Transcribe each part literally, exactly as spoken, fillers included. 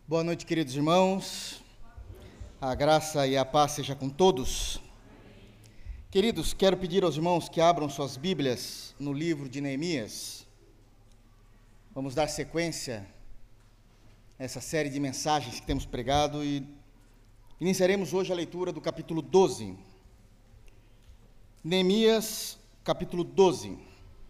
Boa noite, queridos irmãos. A graça e a paz seja com todos. Queridos, quero pedir aos irmãos que abram suas Bíblias no livro de Neemias. Vamos dar sequência a essa série de mensagens que temos pregado e iniciaremos hoje a leitura do capítulo doze. Neemias, capítulo doze.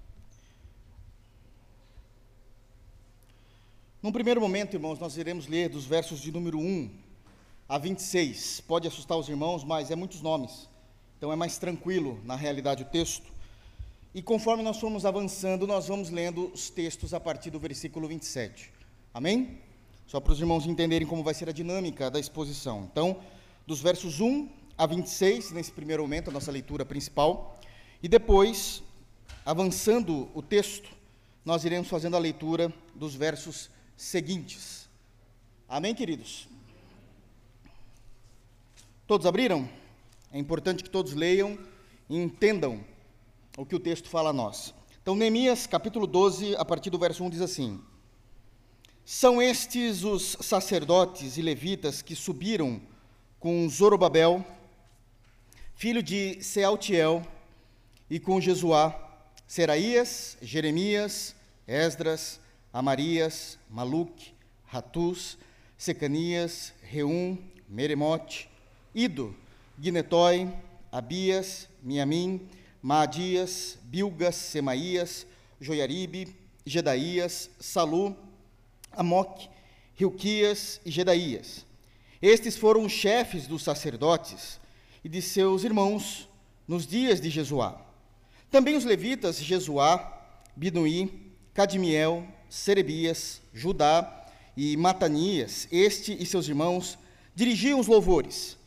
Num primeiro momento, irmãos, nós iremos ler dos versos de número um a vinte e seis. Pode assustar os irmãos, mas é muitos nomes, então é mais tranquilo, na realidade, o texto. E conforme nós formos avançando, nós vamos lendo os textos a partir do versículo vinte e sete. Amém? Só para os irmãos entenderem como vai ser a dinâmica da exposição. Então, dos versos um a vinte e seis, nesse primeiro momento, a nossa leitura principal. E depois, avançando o texto, nós iremos fazendo a leitura dos versos seguintes. Amém, queridos? Todos abriram? É importante que todos leiam e entendam o que o texto fala a nós. Então, Neemias, capítulo doze, a partir do verso um, diz assim: São estes os sacerdotes e levitas que subiram com Zorobabel, filho de Sealtiel, e com Jesuá, Seraías, Jeremias, Esdras, Amarias, Maluque, Ratus, Secanias, Reum, Meremote, Ido, Ginetói, Abias, Miamim, Maadias, Bilgas, Semaías, Joiaribe, Jedaías, Salu, Amoque, Hilquias e Jedaías. Estes foram os chefes dos sacerdotes e de seus irmãos nos dias de Jesuá. Também os levitas Jesuá, Binuí, Cadmiel, Serebias, Judá e Matanias, este e seus irmãos, dirigiam os louvores.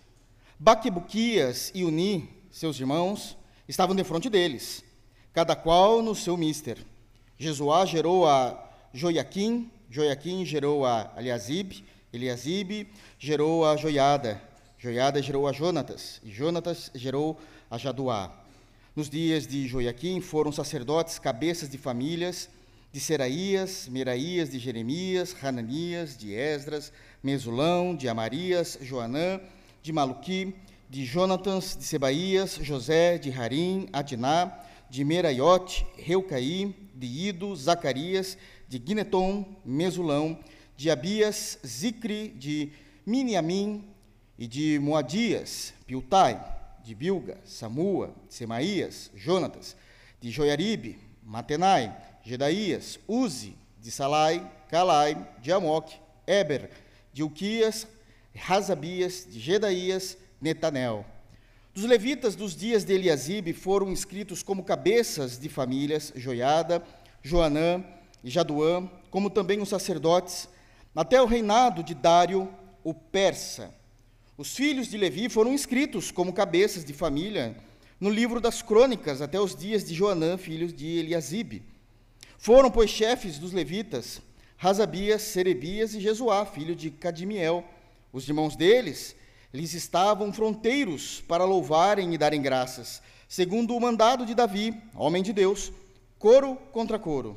Baquebuquias e Uni, seus irmãos, estavam defronte deles, cada qual no seu mister. Jesuá gerou a Joiaquim, Joiaquim gerou a Eliasibe, Eliasibe gerou a Joiada, Joiada gerou a Jonatas, e Jonatas gerou a Jaduá. Nos dias de Joiaquim foram sacerdotes cabeças de famílias de Seraías, Meraías de Jeremias, Hananias, de Esdras, Mesulão, de Amarias, Joanã, de Maluqui, de Jonatans, de Sebaías, José, de Harim, Adiná, de Meraiote, Reucaí, de Ido, Zacarias, de Gineton, Mesulão, de Abias, Zicri, de Miniamim, e de Moadias, Piltai, de Bilga, Samua, Semaías, Jonatas, de Joiaribe, Matenai, Jedaías, Uzi, de Salai, Calai, de Amoque, Eber, de Uquias, Razabias, de Jedaías, Netanel. Dos levitas dos dias de Eliasibe foram inscritos como cabeças de famílias Joiada, Joanã e Jaduã, como também os sacerdotes, até o reinado de Dário, o persa. Os filhos de Levi foram inscritos como cabeças de família no livro das crônicas até os dias de Joanã, filho de Eliasibe. Foram, pois, chefes dos levitas, Razabias, Serebias e Jesuá, filho de Cadmiel. Os irmãos deles, lhes estavam fronteiros para louvarem e darem graças, segundo o mandado de Davi, homem de Deus, coro contra coro.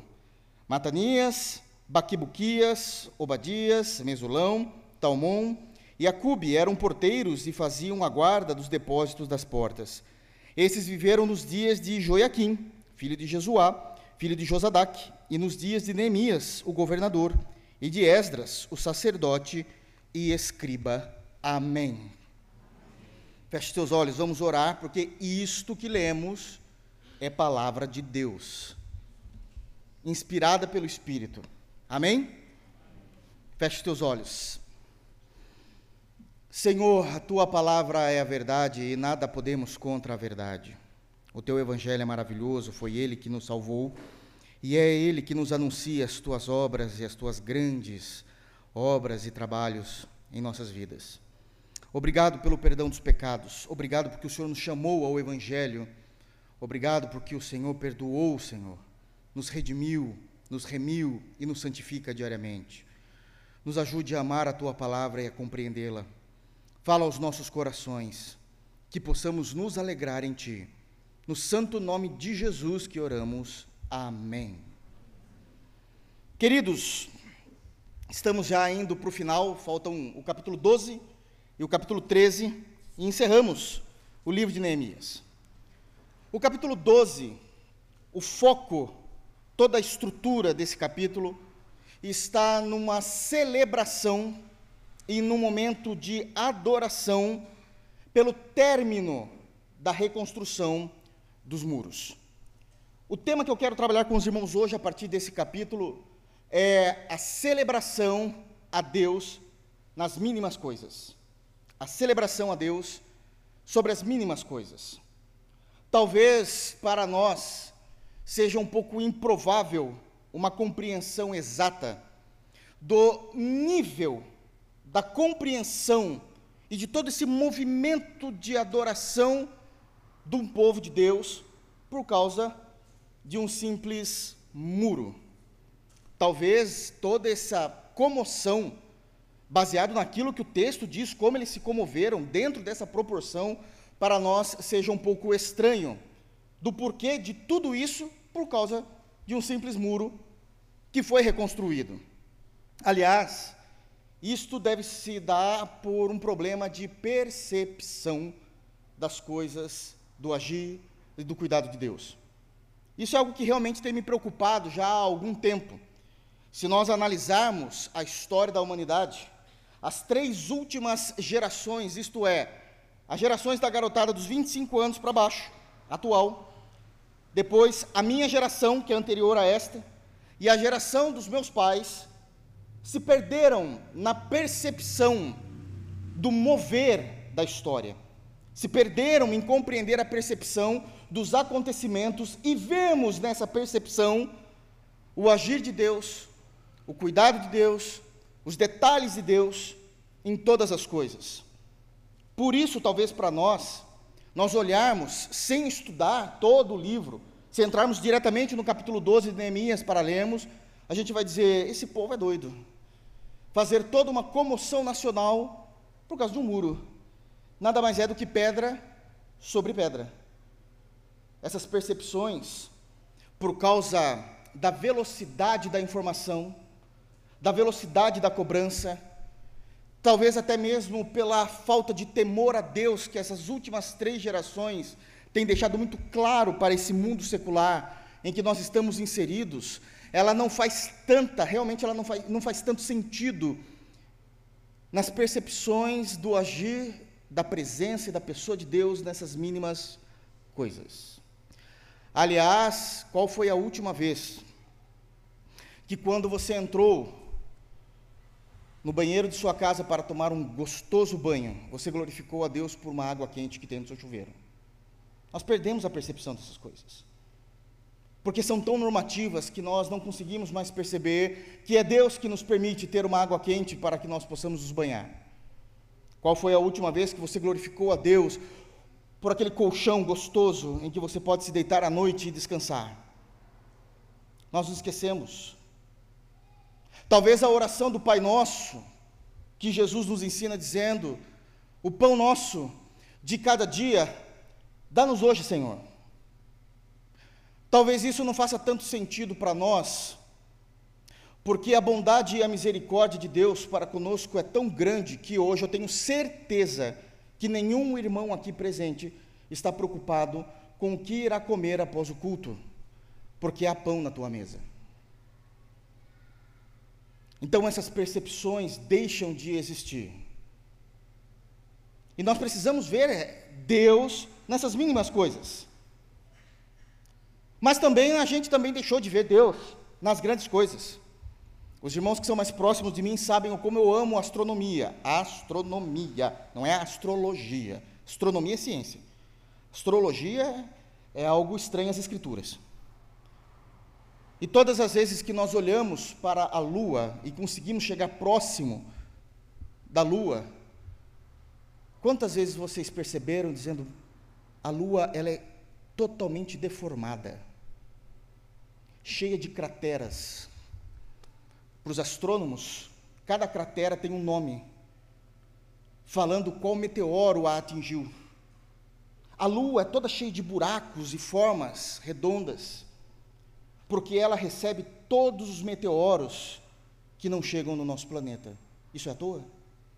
Matanias, Baquibuquias, Obadias, Mesulão, Talmon e Acube eram porteiros e faziam a guarda dos depósitos das portas. Esses viveram nos dias de Joiaquim, filho de Jesuá, filho de Josadaque, e nos dias de Neemias, o governador, e de Esdras, o sacerdote e escriba. Amém. Feche teus olhos, vamos orar, porque isto que lemos é palavra de Deus, inspirada pelo Espírito. Amém? Feche teus olhos. Senhor, a tua palavra é a verdade e nada podemos contra a verdade. O teu evangelho é maravilhoso, foi ele que nos salvou e é ele que nos anuncia as tuas obras e as tuas grandes obras e trabalhos em nossas vidas. Obrigado pelo perdão dos pecados, obrigado porque o Senhor nos chamou ao evangelho, obrigado porque o Senhor perdoou, Senhor, nos redimiu, nos remiu e nos santifica diariamente. Nos ajude a amar a tua palavra e a compreendê-la. Fala aos nossos corações, que possamos nos alegrar em ti. No santo nome de Jesus que oramos. Amém. Queridos, estamos já indo para o final, faltam o capítulo doze e o capítulo treze, e encerramos o livro de Neemias. O capítulo doze, o foco, toda a estrutura desse capítulo, está numa celebração e num momento de adoração pelo término da reconstrução dos muros. O tema que eu quero trabalhar com os irmãos hoje, a partir desse capítulo, é a celebração a Deus nas mínimas coisas. A celebração a Deus sobre as mínimas coisas. Talvez para nós seja um pouco improvável uma compreensão exata do nível da compreensão e de todo esse movimento de adoração de um povo de Deus por causa de um simples muro. Talvez toda essa comoção, baseado naquilo que o texto diz, como eles se comoveram dentro dessa proporção, para nós seja um pouco estranho, do porquê de tudo isso por causa de um simples muro que foi reconstruído. Aliás, isto deve se dar por um problema de percepção das coisas, do agir e do cuidado de Deus. Isso é algo que realmente tem me preocupado já há algum tempo. Se nós analisarmos a história da humanidade, as três últimas gerações, isto é, as gerações da garotada dos vinte e cinco anos para baixo, atual, depois a minha geração, que é anterior a esta, e a geração dos meus pais, se perderam na percepção do mover da história, se perderam em compreender a percepção dos acontecimentos e vemos nessa percepção o agir de Deus, o cuidado de Deus, os detalhes de Deus em todas as coisas. Por isso, talvez para nós, nós olharmos sem estudar todo o livro, se entrarmos diretamente no capítulo doze de Neemias para lermos, a gente vai dizer, esse povo é doido. Fazer toda uma comoção nacional por causa de um muro. Nada mais é do que pedra sobre pedra. Essas percepções, por causa da velocidade da informação, da velocidade da cobrança, talvez até mesmo pela falta de temor a Deus que essas últimas três gerações têm deixado muito claro para esse mundo secular em que nós estamos inseridos, ela não faz tanta, realmente ela não faz, não faz tanto sentido nas percepções do agir, da presença e da pessoa de Deus nessas mínimas coisas. Aliás, qual foi a última vez que quando você entrou no banheiro de sua casa para tomar um gostoso banho, você glorificou a Deus por uma água quente que tem no seu chuveiro? Nós perdemos a percepção dessas coisas, porque são tão normativas que nós não conseguimos mais perceber que é Deus que nos permite ter uma água quente para que nós possamos nos banhar. Qual foi a última vez que você glorificou a Deus por aquele colchão gostoso em que você pode se deitar à noite e descansar? Nós nos esquecemos. Talvez a oração do Pai Nosso, que Jesus nos ensina dizendo, o pão nosso de cada dia, dá-nos hoje, Senhor. Talvez isso não faça tanto sentido para nós, porque a bondade e a misericórdia de Deus para conosco é tão grande que hoje eu tenho certeza que nenhum irmão aqui presente está preocupado com o que irá comer após o culto, porque há pão na tua mesa. Então essas percepções deixam de existir. E nós precisamos ver Deus nessas mínimas coisas. Mas também a gente também deixou de ver Deus nas grandes coisas. Os irmãos que são mais próximos de mim sabem como eu amo astronomia. Astronomia, não é astrologia. Astronomia é ciência. Astrologia é algo estranho às escrituras. E todas as vezes que nós olhamos para a lua e conseguimos chegar próximo da lua, quantas vezes vocês perceberam dizendo, a lua ela é totalmente deformada, cheia de crateras. Para os astrônomos, cada cratera tem um nome, falando qual meteoro a atingiu. A lua é toda cheia de buracos e formas redondas, porque ela recebe todos os meteoros que não chegam no nosso planeta. Isso é à toa?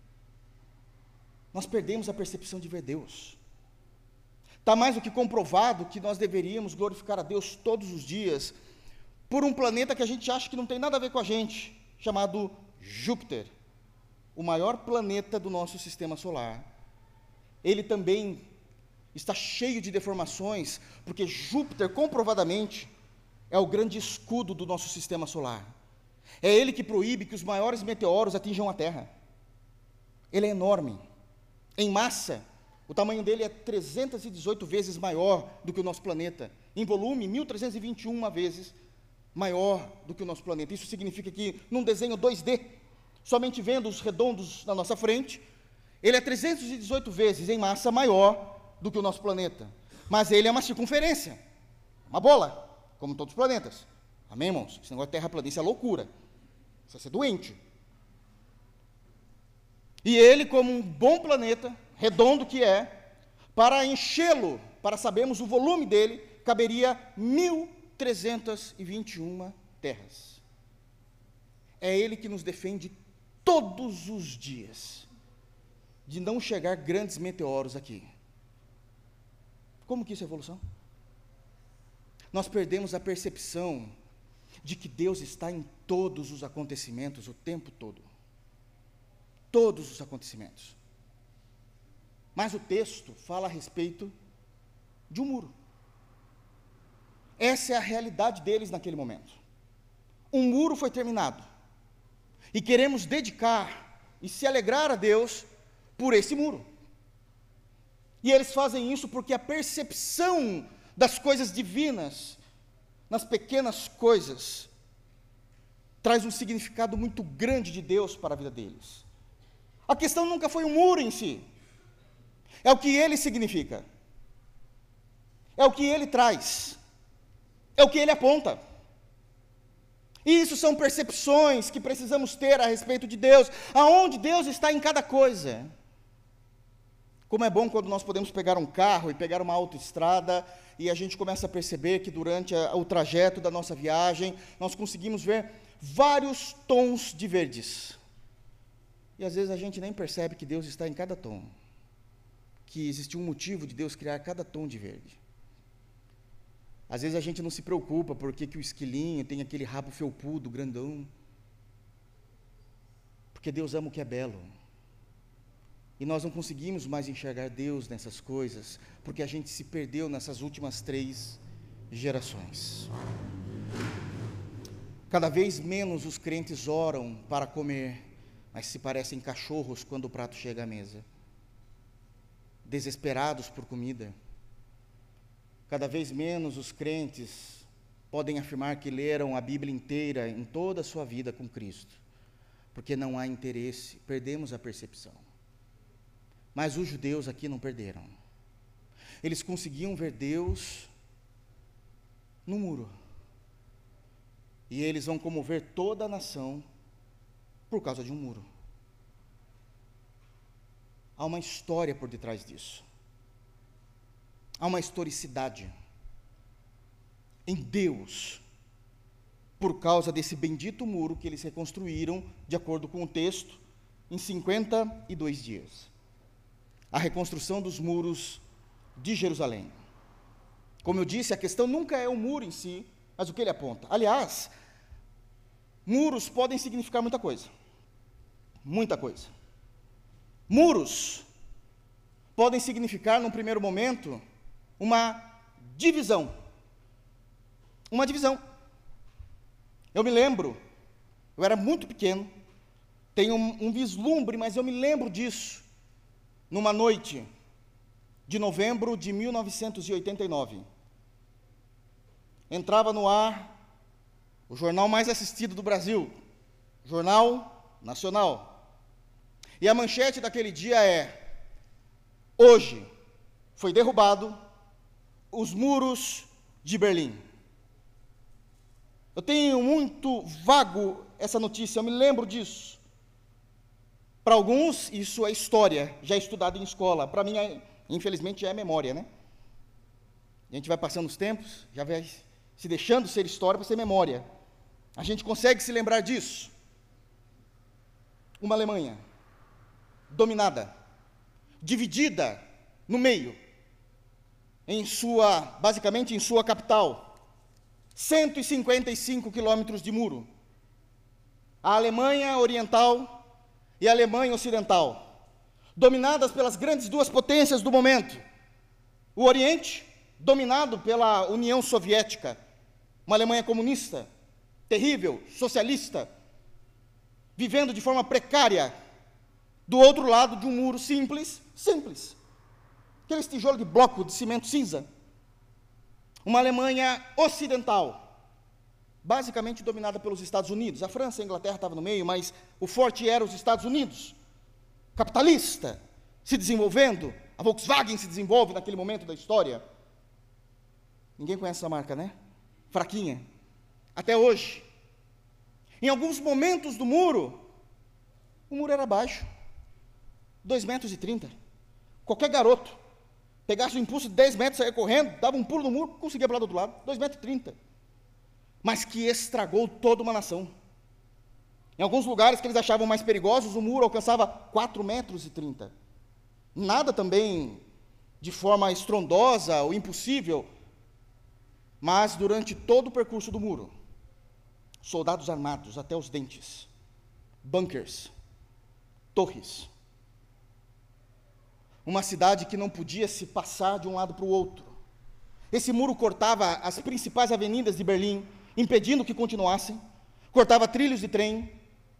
Nós perdemos a percepção de ver Deus. Está mais do que comprovado que nós deveríamos glorificar a Deus todos os dias por um planeta que a gente acha que não tem nada a ver com a gente, chamado Júpiter, o maior planeta do nosso sistema solar. Ele também está cheio de deformações, porque Júpiter, comprovadamente, é o grande escudo do nosso sistema solar. É ele que proíbe que os maiores meteoros atinjam a Terra. Ele é enorme. Em massa, o tamanho dele é trezentas e dezoito vezes maior do que o nosso planeta. Em volume, mil trezentas e vinte e uma vezes maior do que o nosso planeta. Isso significa que, num desenho dois D, somente vendo os redondos na nossa frente, ele é trezentas e dezoito vezes em massa maior do que o nosso planeta. Mas ele é uma circunferência, uma bola, como todos os planetas. Amém, irmãos? Esse negócio de terraplanismo é loucura. Você vai ser doente. E ele, como um bom planeta, redondo que é, para enchê-lo, para sabermos o volume dele, caberia mil trezentas e vinte e uma terras. É ele que nos defende todos os dias de não chegar grandes meteoros aqui. Como que isso é evolução? Nós perdemos a percepção de que Deus está em todos os acontecimentos o tempo todo. Todos os acontecimentos. Mas o texto fala a respeito de um muro. Essa é a realidade deles naquele momento. Um muro foi terminado. E queremos dedicar e se alegrar a Deus por esse muro. E eles fazem isso porque a percepção das coisas divinas, nas pequenas coisas, traz um significado muito grande de Deus para a vida deles. A questão nunca foi o muro em si, é o que ele significa, é o que ele traz, é o que ele aponta. E isso são percepções que precisamos ter a respeito de Deus, aonde Deus está em cada coisa. Como é bom quando nós podemos pegar um carro e pegar uma autoestrada e a gente começa a perceber que durante a, o trajeto da nossa viagem, nós conseguimos ver vários tons de verdes. E às vezes a gente nem percebe que Deus está em cada tom, que existe um motivo de Deus criar cada tom de verde. Às vezes a gente não se preocupa porque que o esquilinho tem aquele rabo felpudo, grandão, porque Deus ama o que é belo. E nós não conseguimos mais enxergar Deus nessas coisas, porque a gente se perdeu nessas últimas três gerações. Cada vez menos os crentes oram para comer, mas se parecem cachorros quando o prato chega à mesa, desesperados por comida. Cada vez menos os crentes podem afirmar que leram a Bíblia inteira em toda a sua vida com Cristo, porque não há interesse, perdemos a percepção. Mas os judeus aqui não perderam. Eles conseguiam ver Deus no muro. E eles vão comover toda a nação por causa de um muro. Há uma história por detrás disso. Há uma historicidade em Deus, por causa desse bendito muro que eles reconstruíram, de acordo com o texto, em cinquenta e dois dias. A reconstrução dos muros de Jerusalém. Como eu disse, a questão nunca é o muro em si, mas o que ele aponta. Aliás, muros podem significar muita coisa. Muita coisa. Muros podem significar, num primeiro momento, uma divisão. Uma divisão. Eu me lembro, eu era muito pequeno, tenho um, um vislumbre, mas eu me lembro disso. Numa noite de novembro de mil novecentos e oitenta e nove, entrava no ar o jornal mais assistido do Brasil, Jornal Nacional. E a manchete daquele dia é: hoje foi derrubado os muros de Berlim. Eu tenho muito vago essa notícia, eu me lembro disso. Para alguns, isso é história, já é estudado em escola. Para mim, é, infelizmente, já é memória, né? A gente vai passando os tempos, já vai se deixando ser história para ser memória. A gente consegue se lembrar disso. uma Alemanha dominada, dividida no meio, em sua, basicamente em sua capital, cento e cinquenta e cinco quilômetros de muro. A Alemanha Oriental e a Alemanha Ocidental, dominadas pelas grandes duas potências do momento. O Oriente, dominado pela União Soviética, uma Alemanha comunista, terrível, socialista, vivendo de forma precária, do outro lado de um muro simples, simples. Aqueles tijolos de bloco de cimento cinza. Uma Alemanha ocidental, basicamente dominada pelos Estados Unidos. A França e a Inglaterra estavam no meio, mas o forte era os Estados Unidos. Capitalista, se desenvolvendo. A Volkswagen se desenvolve naquele momento da história. Ninguém conhece essa marca, né? Fraquinha. Até hoje. Em alguns momentos do muro, o muro era baixo. dois metros e trinta. Qualquer garoto pegasse o impulso de dez metros, saia correndo, dava um pulo no muro, conseguia pular do outro lado. dois metros e trinta. Mas que estragou toda uma nação. Em alguns lugares que eles achavam mais perigosos, o muro alcançava quatro metros e trinta. Nada também de forma estrondosa ou impossível, mas durante todo o percurso do muro, soldados armados até os dentes, bunkers, torres, uma cidade que não podia se passar de um lado para o outro. Esse muro cortava as principais avenidas de Berlim, impedindo que continuassem, cortava trilhos de trem,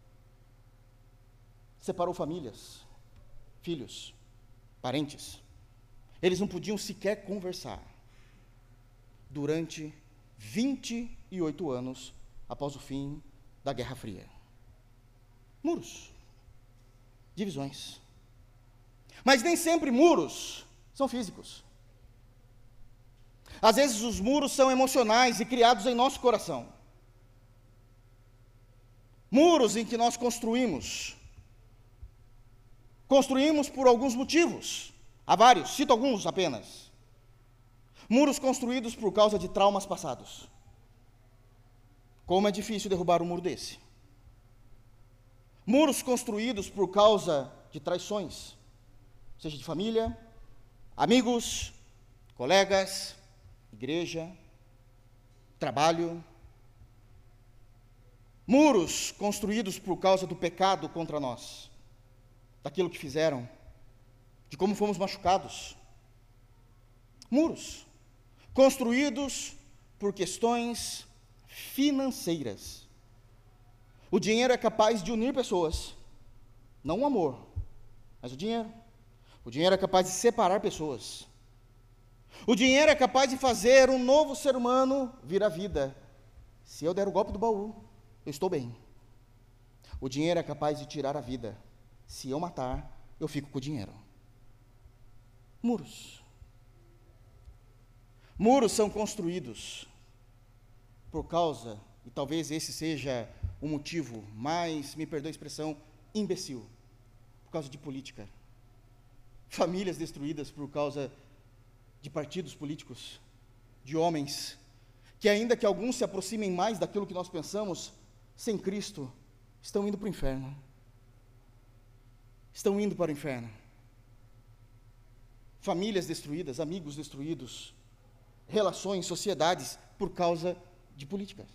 separou famílias, filhos, parentes. Eles não podiam sequer conversar durante vinte e oito anos após o fim da Guerra Fria. Muros, divisões. Mas nem sempre muros são físicos. Às vezes os muros são emocionais e criados em nosso coração. Muros em que nós construímos. Construímos por alguns motivos. Há vários, cito alguns apenas. Muros construídos por causa de traumas passados. Como é difícil derrubar um muro desse. Muros construídos por causa de traições, seja de família, amigos, colegas, igreja, trabalho. Muros construídos por causa do pecado contra nós, daquilo que fizeram, de como fomos machucados. Muros construídos por questões financeiras. O dinheiro é capaz de unir pessoas, não o amor, mas o dinheiro. O dinheiro é capaz de separar pessoas. O dinheiro é capaz de fazer um novo ser humano vir à vida. Se eu der o golpe do baú, eu estou bem. O dinheiro é capaz de tirar a vida. Se eu matar, eu fico com o dinheiro. Muros. Muros são construídos por causa, e talvez esse seja o motivo mais, me perdoe a expressão, imbecil, por causa de política. Famílias destruídas por causa de partidos políticos, de homens, que ainda que alguns se aproximem mais daquilo que nós pensamos, sem Cristo, estão indo para o inferno. Estão indo para o inferno. Famílias destruídas, amigos destruídos, relações, sociedades, por causa de políticas.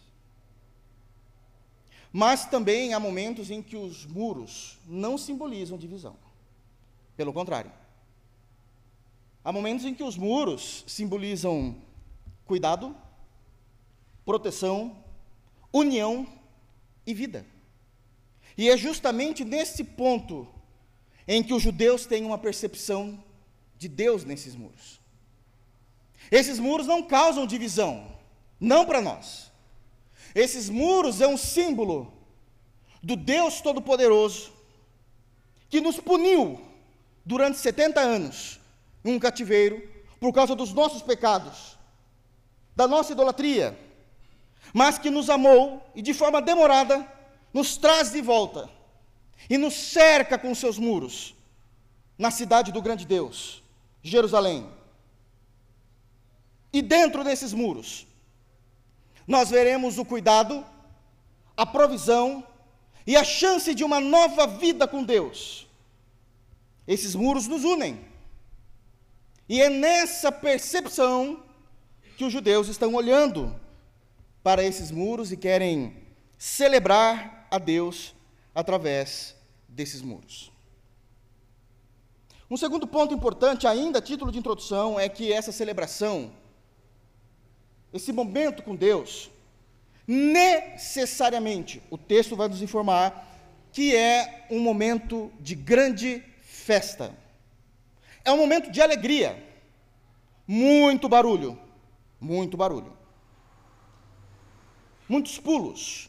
Mas também há momentos em que os muros não simbolizam divisão. Pelo contrário. Há momentos em que os muros simbolizam cuidado, proteção, união e vida. E é justamente nesse ponto em que os judeus têm uma percepção de Deus nesses muros. Esses muros não causam divisão, não para nós. Esses muros é um símbolo do Deus Todo-Poderoso que nos puniu durante setenta anos em um cativeiro por causa dos nossos pecados, da nossa idolatria, mas que nos amou e de forma demorada nos traz de volta e nos cerca com seus muros na cidade do grande Deus, Jerusalém. E dentro desses muros nós veremos o cuidado, a provisão e a chance de uma nova vida com Deus. Esses muros nos unem. E é nessa percepção que os judeus estão olhando para esses muros e querem celebrar a Deus através desses muros. Um segundo ponto importante, ainda a título de introdução, é que essa celebração, esse momento com Deus, necessariamente, o texto vai nos informar que é um momento de grande festa. É um momento de alegria. Muito barulho, muito barulho. Muitos pulos,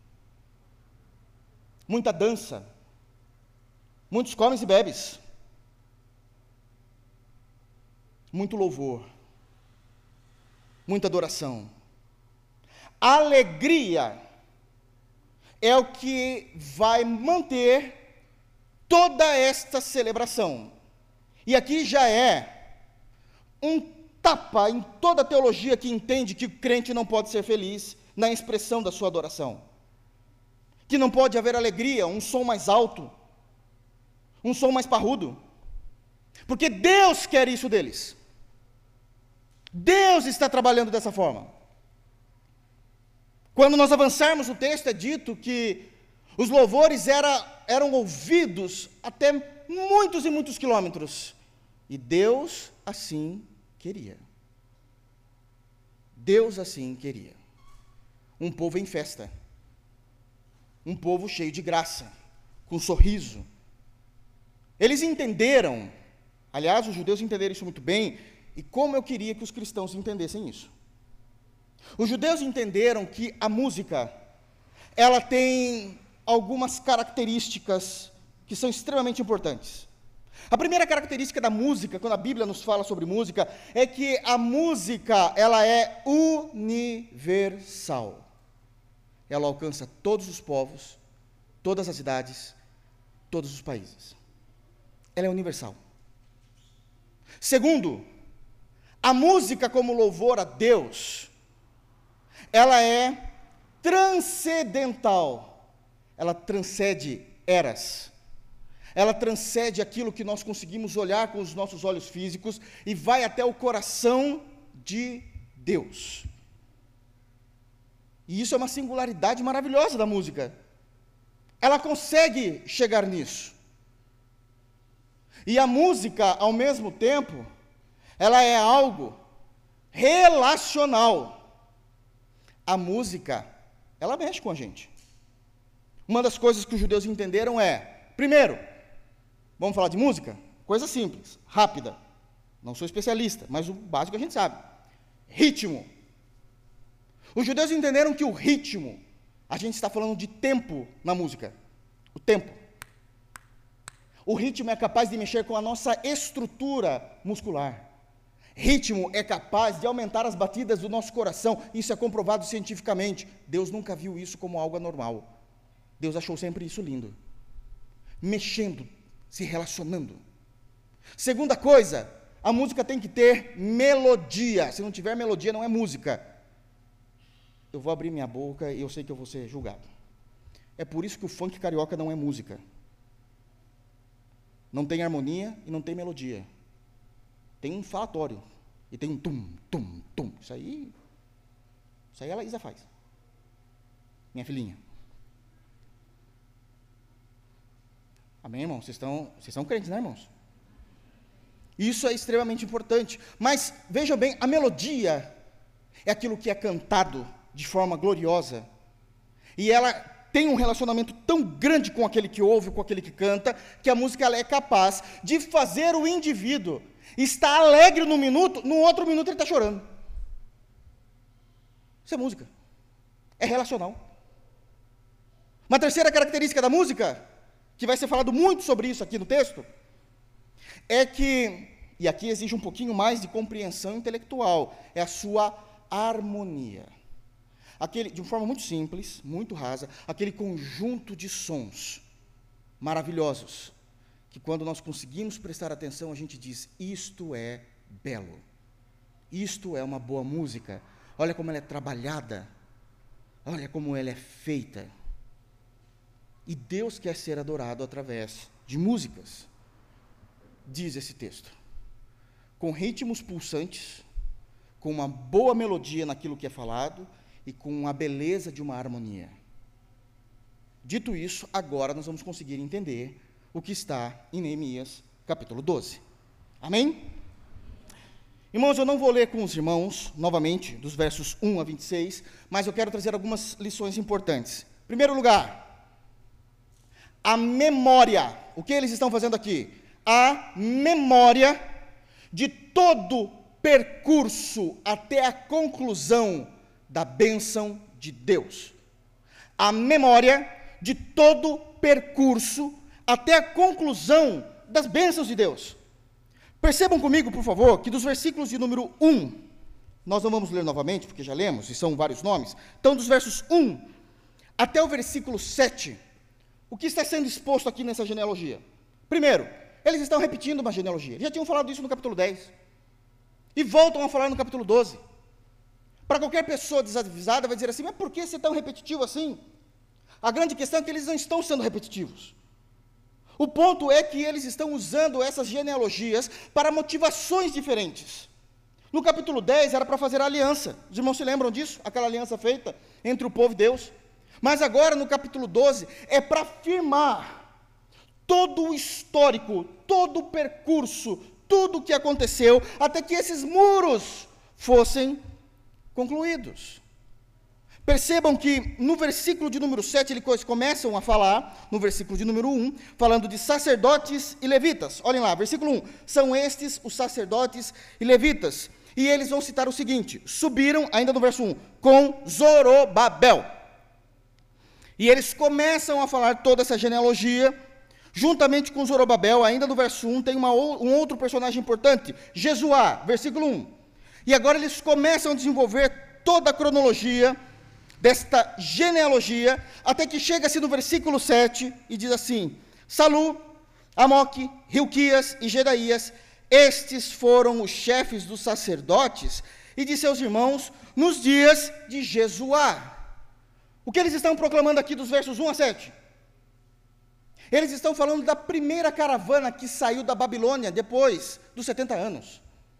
muita dança, muitos comes e bebes, muito louvor, muita adoração. Alegria é o que vai manter toda esta celebração. E aqui já é um tapa em toda a teologia que entende que o crente não pode ser feliz na expressão da sua adoração. Que não pode haver alegria, um som mais alto, um som mais parrudo. Porque Deus quer isso deles. Deus está trabalhando dessa forma. Quando nós avançarmos no texto, é dito que os louvores era, eram ouvidos até muitos e muitos quilômetros. E Deus assim queria. Deus assim queria. Um povo em festa. Um povo cheio de graça, com sorriso. Eles entenderam, aliás, os judeus entenderam isso muito bem, e como eu queria que os cristãos entendessem isso. Os judeus entenderam que a música, ela tem algumas características que são extremamente importantes. A primeira característica da música, quando a Bíblia nos fala sobre música, é que a música, ela é universal. Ela alcança todos os povos, todas as idades, todos os países. Ela é universal. Segundo, a música como louvor a Deus, ela é transcendental. Ela transcende eras. Ela transcende aquilo que nós conseguimos olhar com os nossos olhos físicos e vai até o coração de Deus. E isso é uma singularidade maravilhosa da música. Ela consegue chegar nisso. E a música, ao mesmo tempo, ela é algo relacional. A música, ela mexe com a gente. Uma das coisas que os judeus entenderam é, primeiro, vamos falar de música? Coisa simples, rápida. Não sou especialista, mas o básico a gente sabe. Ritmo. Os judeus entenderam que o ritmo, a gente está falando de tempo na música. O tempo. O ritmo é capaz de mexer com a nossa estrutura muscular. Ritmo é capaz de aumentar as batidas do nosso coração. Isso é comprovado cientificamente. Deus nunca viu isso como algo anormal. Deus achou sempre isso lindo. Mexendo, se relacionando. Segunda coisa, a música tem que ter melodia. Se não tiver melodia, não é música. Eu vou abrir minha boca e eu sei que eu vou ser julgado. É por isso que o funk carioca não é música. Não tem harmonia e não tem melodia. Tem um falatório. E tem um tum, tum, tum. Isso aí, isso aí a Laísa faz. Minha filhinha. Amém, irmãos? Vocês estão, vocês são crentes, né, irmãos? Isso é extremamente importante. Mas, vejam bem, a melodia é aquilo que é cantado de forma gloriosa. E ela tem um relacionamento tão grande com aquele que ouve, com aquele que canta, que a música ela é capaz de fazer o indivíduo estar alegre num minuto, no outro minuto ele está chorando. Isso é música. É relacional. Uma terceira característica da música, que vai ser falado muito sobre isso aqui no texto, é que, e aqui exige um pouquinho mais de compreensão intelectual, é a sua harmonia. Aquele, de uma forma muito simples, muito rasa, aquele conjunto de sons maravilhosos, que quando nós conseguimos prestar atenção, a gente diz, isto é belo, isto é uma boa música, olha como ela é trabalhada, olha como ela é feita. E Deus quer ser adorado através de músicas, diz esse texto, com ritmos pulsantes, com uma boa melodia naquilo que é falado e com a beleza de uma harmonia. Dito isso, agora nós vamos conseguir entender o que está em Neemias, capítulo doze. Amém? Irmãos, eu não vou ler com os irmãos, novamente, dos versos um a vinte e seis, mas eu quero trazer algumas lições importantes. Em primeiro lugar, a memória. O que eles estão fazendo aqui? A memória de todo percurso até a conclusão da bênção de Deus. A memória de todo percurso até a conclusão das bênçãos de Deus. Percebam comigo, por favor, que dos versículos de número um, nós não vamos ler novamente, porque já lemos, e são vários nomes, então dos versos um até o versículo sete, o que está sendo exposto aqui nessa genealogia? Primeiro, eles estão repetindo uma genealogia. Eles já tinham falado isso no capítulo dez. E voltam a falar no capítulo doze. Para qualquer pessoa desavisada, vai dizer assim, mas por que ser tão repetitivo assim? A grande questão é que eles não estão sendo repetitivos. O ponto é que eles estão usando essas genealogias para motivações diferentes. No capítulo dez era para fazer a aliança. Os irmãos se lembram disso? Aquela aliança feita entre o povo e Deus. Mas agora, no capítulo doze, é para afirmar todo o histórico, todo o percurso, tudo o que aconteceu, até que esses muros fossem concluídos. Percebam que no versículo de número sete, eles começam a falar, no versículo de número um, falando de sacerdotes e levitas. Olhem lá, versículo um, são estes os sacerdotes e levitas. E eles vão citar o seguinte, subiram, ainda no verso um, com Zorobabel. E eles começam a falar toda essa genealogia, juntamente com Zorobabel, ainda no verso um, tem uma, um outro personagem importante, Jesuá, versículo um. E agora eles começam a desenvolver toda a cronologia desta genealogia, até que chega-se no versículo sete, e diz assim, Salu, Amoque, Hilquias e Jedaías, estes foram os chefes dos sacerdotes e de seus irmãos nos dias de Jesuá. O que eles estão proclamando aqui dos versos um a sete? Eles estão falando da primeira caravana que saiu da Babilônia depois dos setenta anos.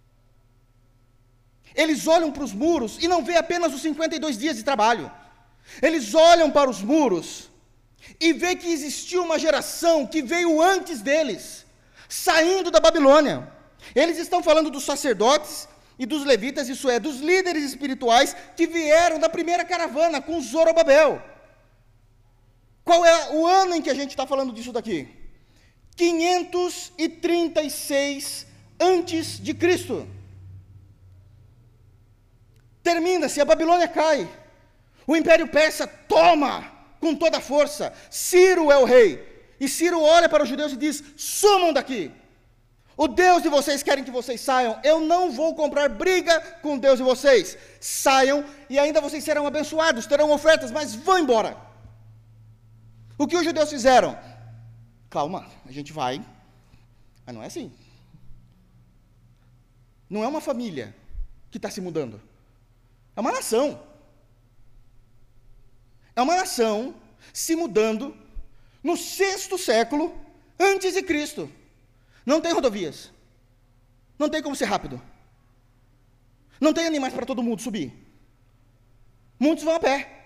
Eles olham para os muros e não vê apenas os cinquenta e dois dias de trabalho. Eles olham para os muros e vê que existiu uma geração que veio antes deles, saindo da Babilônia. Eles estão falando dos sacerdotes e dos levitas, isso é, dos líderes espirituais que vieram da primeira caravana com Zorobabel. Qual é o ano em que a gente está falando disso daqui? quinhentos e trinta e seis antes de Cristo. Termina-se, a Babilônia cai. O Império Persa toma com toda a força. Ciro é o rei. E Ciro olha para os judeus e diz, sumam daqui. O Deus de vocês querem que vocês saiam. Eu não vou comprar briga com o Deus de vocês. Saiam e ainda vocês serão abençoados, terão ofertas, mas vão embora. O que os judeus fizeram? Calma, a gente vai. Mas não é assim. Não é uma família que está se mudando. É uma nação. É uma nação se mudando no sexto século antes de Cristo. Não tem rodovias. Não tem como ser rápido. Não tem animais para todo mundo subir. Muitos vão a pé.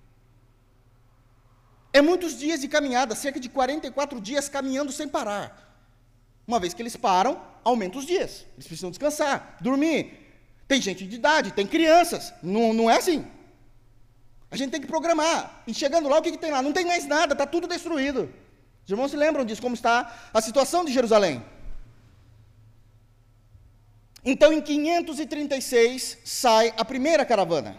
É muitos dias de caminhada, cerca de quarenta e quatro dias caminhando sem parar. Uma vez que eles param, aumenta os dias. Eles precisam descansar, dormir. Tem gente de idade, tem crianças. Não, não é assim. A gente tem que programar. E chegando lá, o que, que tem lá? Não tem mais nada, está tudo destruído. Os irmãos se lembram disso, como está a situação de Jerusalém. Então, em quinhentos e trinta e seis, sai a primeira caravana.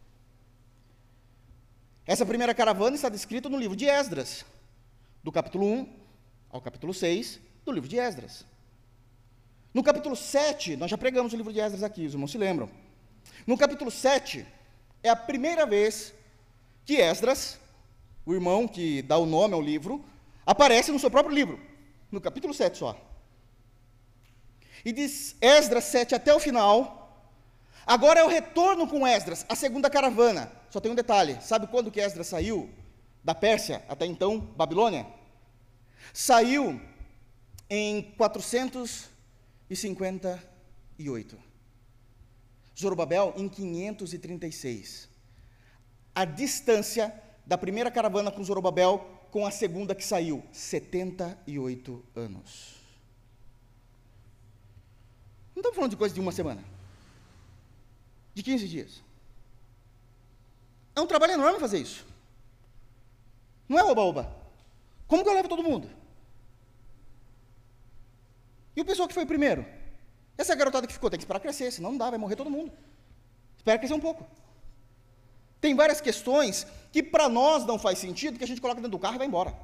Essa primeira caravana está descrita no livro de Esdras, do capítulo um ao capítulo seis do livro de Esdras. No capítulo sete, nós já pregamos o livro de Esdras aqui, os irmãos se lembram. No capítulo sete, é a primeira vez que Esdras, o irmão que dá o nome ao livro, aparece no seu próprio livro, no capítulo sete só. E diz Esdras sete até o final, agora é o retorno com Esdras, a segunda caravana. Só tem um detalhe, sabe quando que Esdras saiu da Pérsia, até então Babilônia, saiu em quatrocentos e cinquenta e oito. Zorobabel em quinhentos e trinta e seis. A distância da primeira caravana com Zorobabel com a segunda que saiu, setenta e oito anos. Não estamos falando de coisa de uma semana, de quinze dias. É um trabalho enorme fazer isso. Não é oba-oba. Como que eu levo todo mundo? E o pessoal que foi o primeiro? Essa garotada que ficou, tem que esperar crescer, senão não dá, vai morrer todo mundo. Espera crescer um pouco. Tem várias questões que para nós não faz sentido, que a gente coloca dentro do carro e vai embora.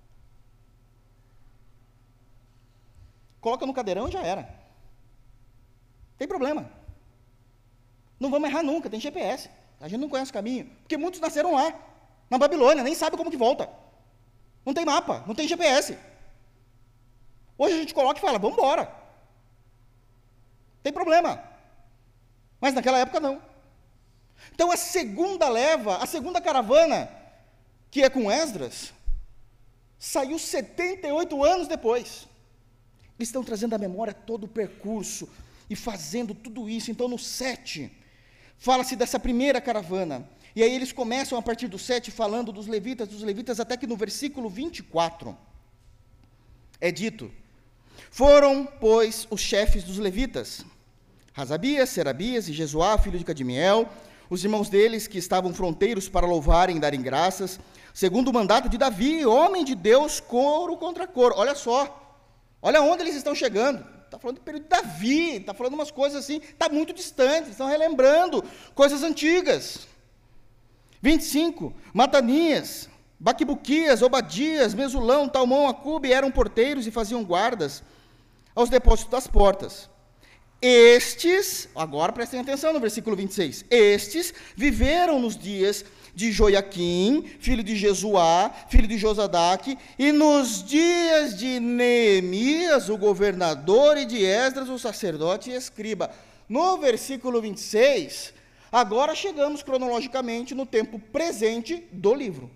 Coloca no cadeirão e já era. Tem problema. Não vamos errar nunca, tem G P S. A gente não conhece o caminho, porque muitos nasceram lá, na Babilônia, nem sabe como que volta. Não tem mapa, não tem G P S. Hoje a gente coloca e fala, vamos embora. Tem problema. Mas naquela época não. Então a segunda leva, a segunda caravana, que é com Esdras, saiu setenta e oito anos depois. Eles estão trazendo à memória todo o percurso e fazendo tudo isso. Então no sete, fala-se dessa primeira caravana. E aí eles começam a partir do sete falando dos levitas, dos levitas, até que no versículo vinte e quatro é dito: foram, pois, os chefes dos levitas, Hasabias, Serabias e Jesuá, filho de Cadmiel, os irmãos deles que estavam fronteiros para louvarem e darem graças, segundo o mandato de Davi, homem de Deus, coro contra coro. Olha só, olha onde eles estão chegando. Está falando do período de Davi, está falando umas coisas assim, está muito distante, estão relembrando coisas antigas. vinte e cinco, Matanias, Baquibuquias, Obadias, Mesulão, Talmão, Acube eram porteiros e faziam guardas aos depósitos das portas. Estes, agora prestem atenção no versículo vinte e seis, estes viveram nos dias de Joiaquim, filho de Jesuá, filho de Josadaque, e nos dias de Neemias, o governador, e de Esdras, o sacerdote e escriba. No versículo vinte e seis, agora chegamos cronologicamente no tempo presente do livro.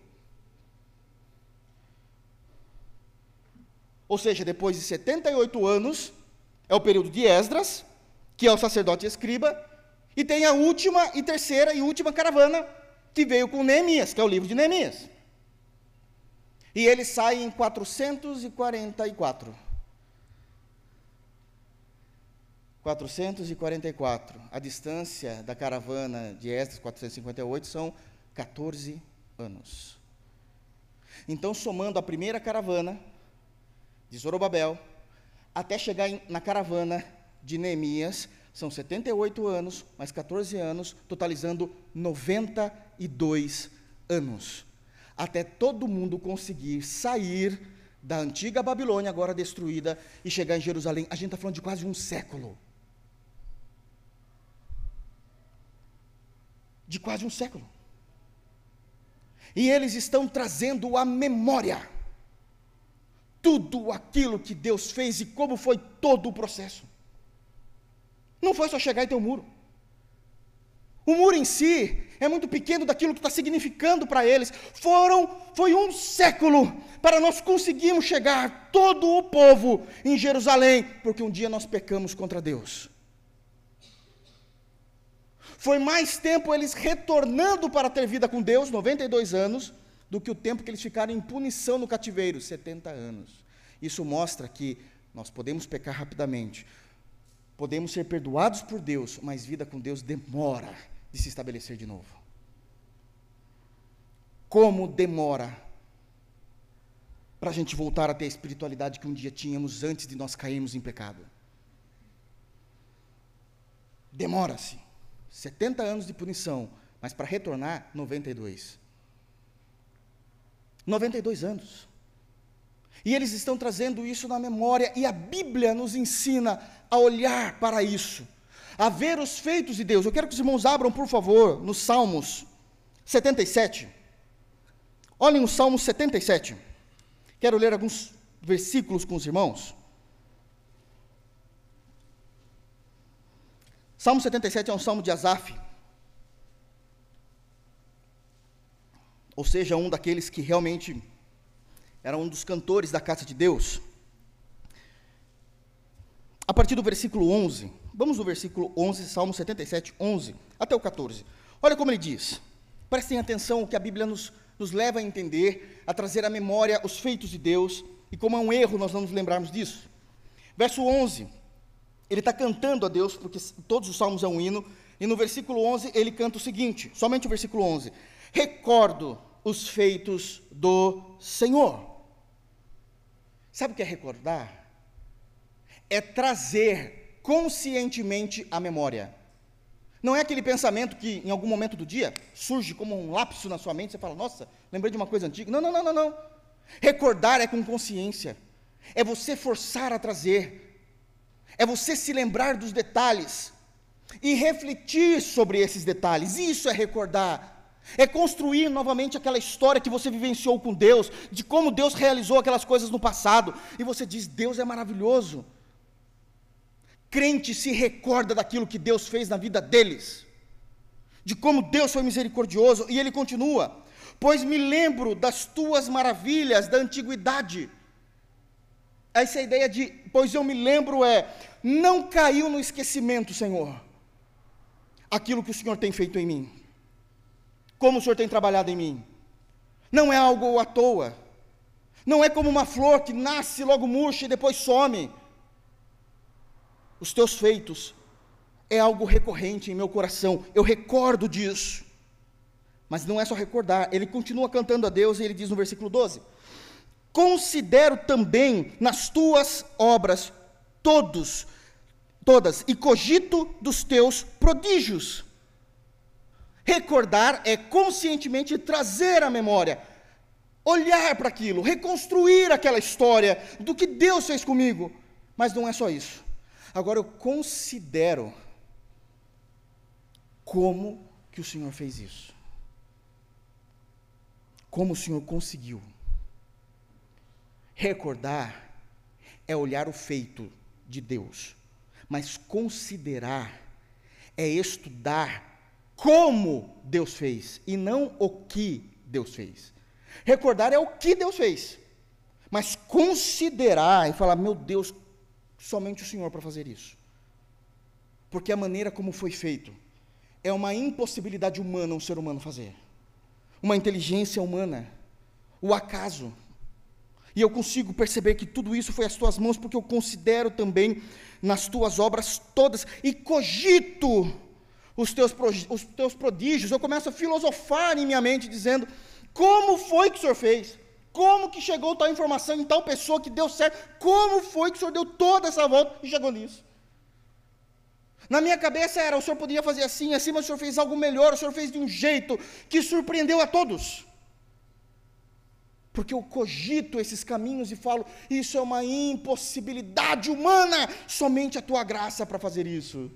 Ou seja, depois de setenta e oito anos, é o período de Esdras, que é o sacerdote e escriba, e tem a última e terceira e última caravana, que veio com Neemias, que é o livro de Neemias. E ele sai em quatrocentos e quarenta e quatro. quatrocentos e quarenta e quatro. A distância da caravana de Esdras, quatrocentos e cinquenta e oito, são quatorze anos. Então, somando a primeira caravana de Zorobabel, até chegar em, na caravana de Neemias, são setenta e oito anos, mais quatorze anos, totalizando noventa e dois anos. Até todo mundo conseguir sair da antiga Babilônia, agora destruída, e chegar em Jerusalém. A gente está falando de quase um século. De quase um século. E eles estão trazendo à memória tudo aquilo que Deus fez e como foi todo o processo. Não foi só chegar e ter um muro. O muro em si é muito pequeno daquilo que está significando para eles. Foram, foi um século para nós conseguirmos chegar, todo o povo, em Jerusalém, porque um dia nós pecamos contra Deus. Foi mais tempo eles retornando para ter vida com Deus, noventa e dois anos, do que o tempo que eles ficaram em punição no cativeiro, setenta anos. Isso mostra que nós podemos pecar rapidamente, podemos ser perdoados por Deus, mas vida com Deus demora de se estabelecer de novo. Como demora para a gente voltar a ter a espiritualidade que um dia tínhamos antes de nós cairmos em pecado? Demora-se. setenta anos de punição, mas para retornar, noventa e dois. noventa e dois anos. E eles estão trazendo isso na memória, e a Bíblia nos ensina a olhar para isso, a ver os feitos de Deus. Eu quero que os irmãos abram, por favor, nos Salmos setenta e sete. Olhem o Salmo setenta e sete. Quero ler alguns versículos com os irmãos. Salmo setenta e sete é um salmo de Asaf. ou seja, um daqueles que realmente era um dos cantores da casa de Deus. A partir do versículo onze, vamos no versículo onze, Salmo setenta e sete, onze, até o quatorze. Olha como ele diz, prestem atenção o que a Bíblia nos, nos leva a entender, a trazer à memória os feitos de Deus, e como é um erro nós não nos lembrarmos disso. Verso onze, ele está cantando a Deus, porque todos os salmos é um hino, e no versículo onze ele canta o seguinte, somente o versículo onze, recordo os feitos do Senhor. Sabe o que é recordar? É trazer conscientemente à memória. Não é aquele pensamento que em algum momento do dia surge como um lapso na sua mente, você fala, nossa, lembrei de uma coisa antiga. Não, não, não, não, não. Recordar é com consciência, é você forçar a trazer, é você se lembrar dos detalhes e refletir sobre esses detalhes. Isso é recordar. É construir novamente aquela história que você vivenciou com Deus, de como Deus realizou aquelas coisas no passado, e você diz, Deus é maravilhoso. Crente se recorda daquilo que Deus fez na vida deles, de como Deus foi misericordioso, e ele continua, pois me lembro das tuas maravilhas da antiguidade. Essa ideia de, pois eu me lembro é, não caiu no esquecimento, Senhor, aquilo que o Senhor tem feito em mim, como o Senhor tem trabalhado em mim, não é algo à toa, não é como uma flor que nasce, logo murcha e depois some. Os teus feitos é algo recorrente em meu coração, eu recordo disso, mas não é só recordar, ele continua cantando a Deus e ele diz no versículo doze, considero também nas tuas obras todos, todas, e cogito dos teus prodígios. Recordar é conscientemente trazer à memória, olhar para aquilo, reconstruir aquela história do que Deus fez comigo, mas não é só isso. Agora eu considero como que o Senhor fez isso, como o Senhor conseguiu. Recordar é olhar o feito de Deus, mas considerar é estudar como Deus fez, e não o que Deus fez. Recordar é o que Deus fez, mas considerar e falar, meu Deus, somente o Senhor para fazer isso, porque a maneira como foi feito, é uma impossibilidade humana um ser humano fazer, uma inteligência humana, o acaso, e eu consigo perceber que tudo isso foi as tuas mãos, porque eu considero também nas tuas obras todas, e cogito os teus, os teus prodígios, eu começo a filosofar em minha mente, dizendo, como foi que o Senhor fez? Como que chegou tal informação em tal pessoa que deu certo? Como foi que o Senhor deu toda essa volta e chegou nisso? Na minha cabeça era, o Senhor poderia fazer assim, assim, mas o Senhor fez algo melhor, o Senhor fez de um jeito que surpreendeu a todos. Porque eu cogito esses caminhos e falo, isso é uma impossibilidade humana, somente a tua graça para fazer isso.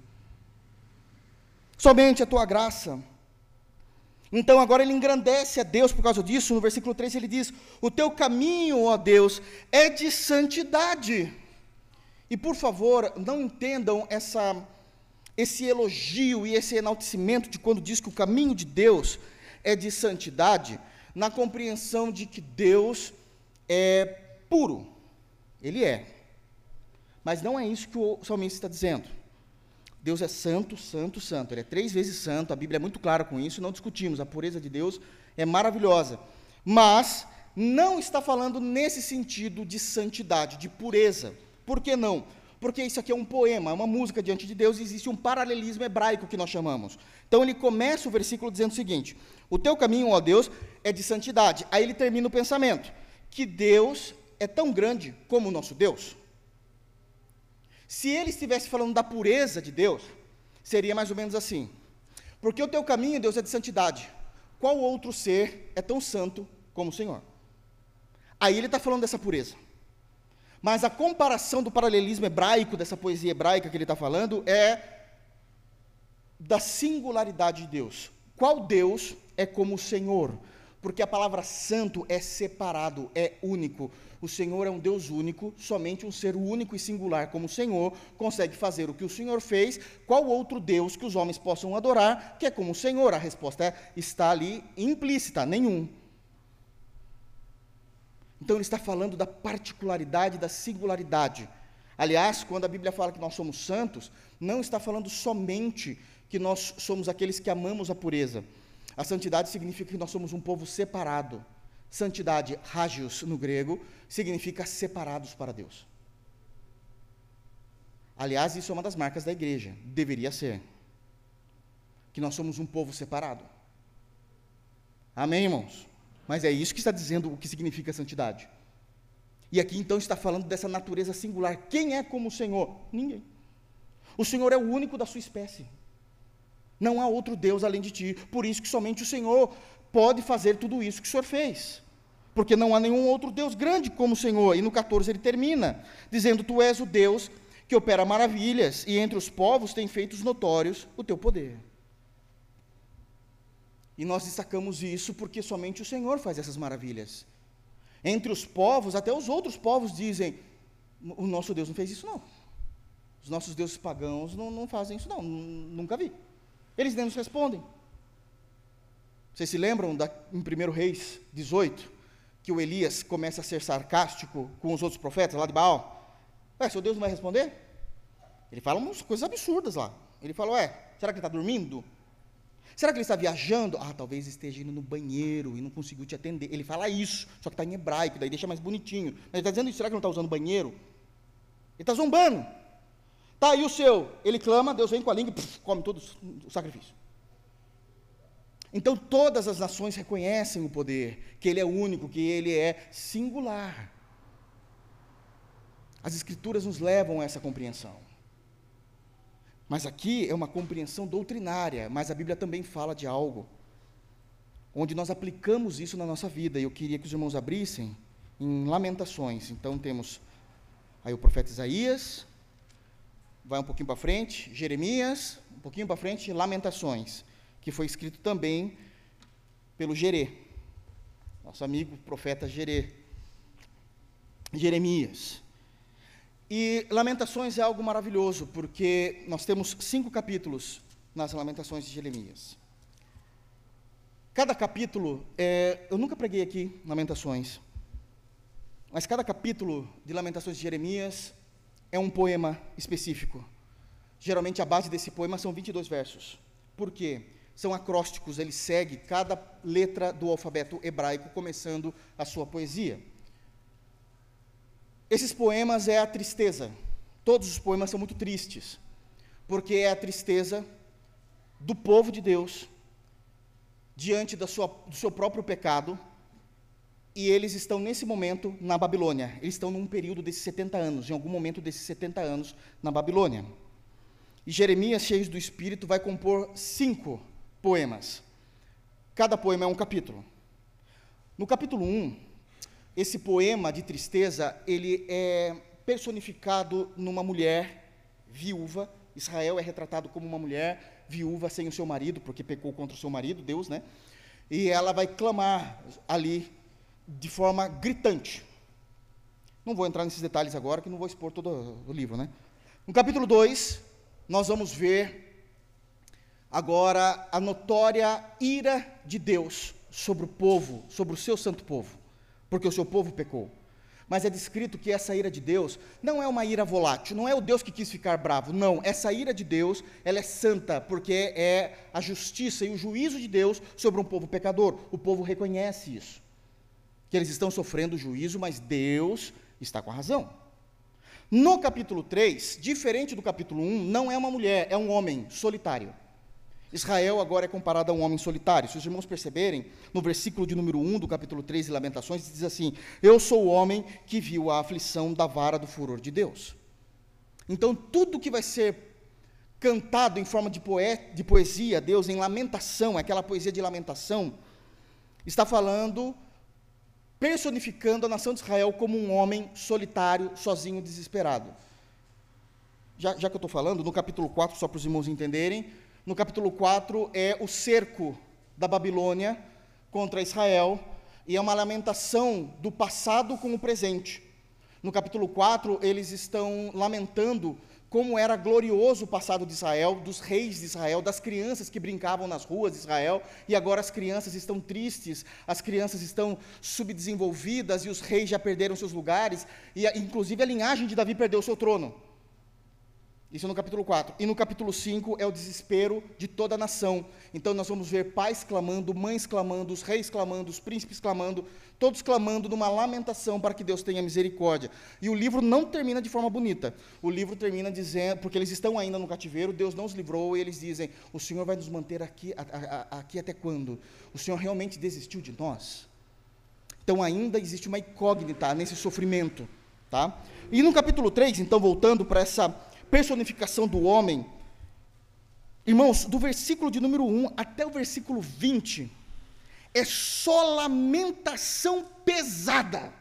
Somente a tua graça. Então agora ele engrandece a Deus por causa disso, no versículo três ele diz, o teu caminho, ó Deus, é de santidade. E por favor, não entendam essa, esse elogio e esse enaltecimento de quando diz que o caminho de Deus é de santidade, na compreensão de que Deus é puro, Ele é, mas não é isso que o salmista está dizendo. Deus é santo, santo, santo, Ele é três vezes santo, a Bíblia é muito clara com isso, não discutimos, a pureza de Deus é maravilhosa, mas não está falando nesse sentido de santidade, de pureza. Por que não? Porque isso aqui é um poema, é uma música diante de Deus, e existe um paralelismo hebraico que nós chamamos. Então ele começa o versículo dizendo o seguinte, o teu caminho, ó Deus, é de santidade. Aí ele termina o pensamento, que Deus é tão grande como o nosso Deus. Se ele estivesse falando da pureza de Deus, seria mais ou menos assim, porque o teu caminho, Deus, é de santidade. Qual outro ser é tão santo como o Senhor? Aí ele está falando dessa pureza. Mas a comparação do paralelismo hebraico, dessa poesia hebraica que ele está falando, é da singularidade de Deus. Qual Deus é como o Senhor? Porque a palavra santo é separado, é único. O Senhor é um Deus único, somente um ser único e singular como o Senhor consegue fazer o que o Senhor fez. Qual outro Deus que os homens possam adorar, que é como o Senhor? A resposta é, está ali implícita, nenhum. Então ele está falando da particularidade, da singularidade. Aliás, quando a Bíblia fala que nós somos santos, não está falando somente que nós somos aqueles que amamos a pureza. A santidade significa que nós somos um povo separado. Santidade, hagios no grego, significa separados para Deus. Aliás, isso é uma das marcas da igreja, deveria ser. Que nós somos um povo separado. Amém, irmãos? Mas é isso que está dizendo o que significa santidade. E aqui então está falando dessa natureza singular. Quem é como o Senhor? Ninguém. O Senhor é o único da sua espécie. Não há outro Deus além de ti. Por isso que somente o Senhor pode fazer tudo isso que o Senhor fez. Porque não há nenhum outro Deus grande como o Senhor. E no catorze ele termina, dizendo, tu és o Deus que opera maravilhas, e entre os povos tem feito notórios o teu poder. E nós destacamos isso porque somente o Senhor faz essas maravilhas. Entre os povos, até os outros povos dizem, o nosso Deus não fez isso não. Os nossos deuses pagãos não, não fazem isso não, nunca vi. Eles nem nos respondem. Vocês se lembram da, em primeiro Reis dezoito, que o Elias começa a ser sarcástico com os outros profetas lá de Baal? Ué, seu Deus não vai responder? Ele fala umas coisas absurdas lá. Ele fala, ué, será que ele está dormindo? Será que ele está viajando? Ah, talvez esteja indo no banheiro e não conseguiu te atender. Ele fala isso, só que está em hebraico, daí deixa mais bonitinho. Mas ele está dizendo isso, será que não está usando banheiro? Ele está zombando. Tá aí o seu, ele clama, Deus vem com a língua e puf, come todo o sacrifício. Então todas as nações reconhecem o poder, que ele é único, que ele é singular. As Escrituras nos levam a essa compreensão. Mas aqui é uma compreensão doutrinária, mas a Bíblia também fala de algo, onde nós aplicamos isso na nossa vida, e eu queria que os irmãos abrissem em Lamentações. Então temos aí o profeta Isaías, vai um pouquinho para frente, Jeremias, um pouquinho para frente, Lamentações, que foi escrito também pelo Gerê, nosso amigo profeta Gerê, Jeremias. E Lamentações é algo maravilhoso, porque nós temos cinco capítulos nas Lamentações de Jeremias. Cada capítulo, é, eu nunca preguei aqui Lamentações, mas cada capítulo de Lamentações de Jeremias é um poema específico. Geralmente a base desse poema são vinte e dois versos. Por quê? São acrósticos, ele segue cada letra do alfabeto hebraico, começando a sua poesia. Esses poemas é a tristeza. Todos os poemas são muito tristes, porque é a tristeza do povo de Deus diante da sua, do seu próprio pecado, e eles estão nesse momento na Babilônia. Eles estão num período desses setenta anos, em algum momento desses setenta anos na Babilônia. E Jeremias, cheio do Espírito, vai compor cinco poemas. Cada poema é um capítulo. No capítulo um, esse poema de tristeza, ele é personificado numa mulher viúva. Israel é retratado como uma mulher viúva sem o seu marido, porque pecou contra o seu marido, Deus, né? E ela vai clamar ali de forma gritante. Não vou entrar nesses detalhes agora, que não vou expor todo o livro, né? No capítulo dois, nós vamos ver agora a notória ira de Deus sobre o povo, sobre o seu santo povo, porque o seu povo pecou. Mas é descrito que essa ira de Deus não é uma ira volátil, não é o Deus que quis ficar bravo, não, essa ira de Deus, ela é santa, porque é a justiça e o juízo de Deus sobre um povo pecador. O povo reconhece isso, que eles estão sofrendo juízo, mas Deus está com a razão. No capítulo três, diferente do capítulo um, não é uma mulher, é um homem solitário. Israel agora é comparado a um homem solitário. Se os irmãos perceberem, no versículo de número um do capítulo três de Lamentações, diz assim: eu sou o homem que viu a aflição da vara do furor de Deus. Então, tudo que vai ser cantado em forma de, poe de poesia a Deus, em lamentação, aquela poesia de lamentação, está falando, personificando a nação de Israel como um homem solitário, sozinho, desesperado. Já, já que eu estou falando, no capítulo quatro, só para os irmãos entenderem, no capítulo quatro é o cerco da Babilônia contra Israel, e é uma lamentação do passado com o presente. No capítulo quatro, eles estão lamentando como era glorioso o passado de Israel, dos reis de Israel, das crianças que brincavam nas ruas de Israel, e agora as crianças estão tristes, as crianças estão subdesenvolvidas, e os reis já perderam seus lugares, e inclusive a linhagem de Davi perdeu o seu trono. Isso no capítulo quatro. E no capítulo cinco é o desespero de toda a nação. Então nós vamos ver pais clamando, mães clamando, os reis clamando, os príncipes clamando, todos clamando numa lamentação para que Deus tenha misericórdia. E o livro não termina de forma bonita. O livro termina dizendo, porque eles estão ainda no cativeiro, Deus não os livrou, e eles dizem, o Senhor vai nos manter aqui, a, a, aqui até quando? O Senhor realmente desistiu de nós? Então ainda existe uma incógnita nesse sofrimento. Tá? E no capítulo três, então voltando para essa personificação do homem, irmãos, do versículo de número um até o versículo vinte, é só lamentação pesada,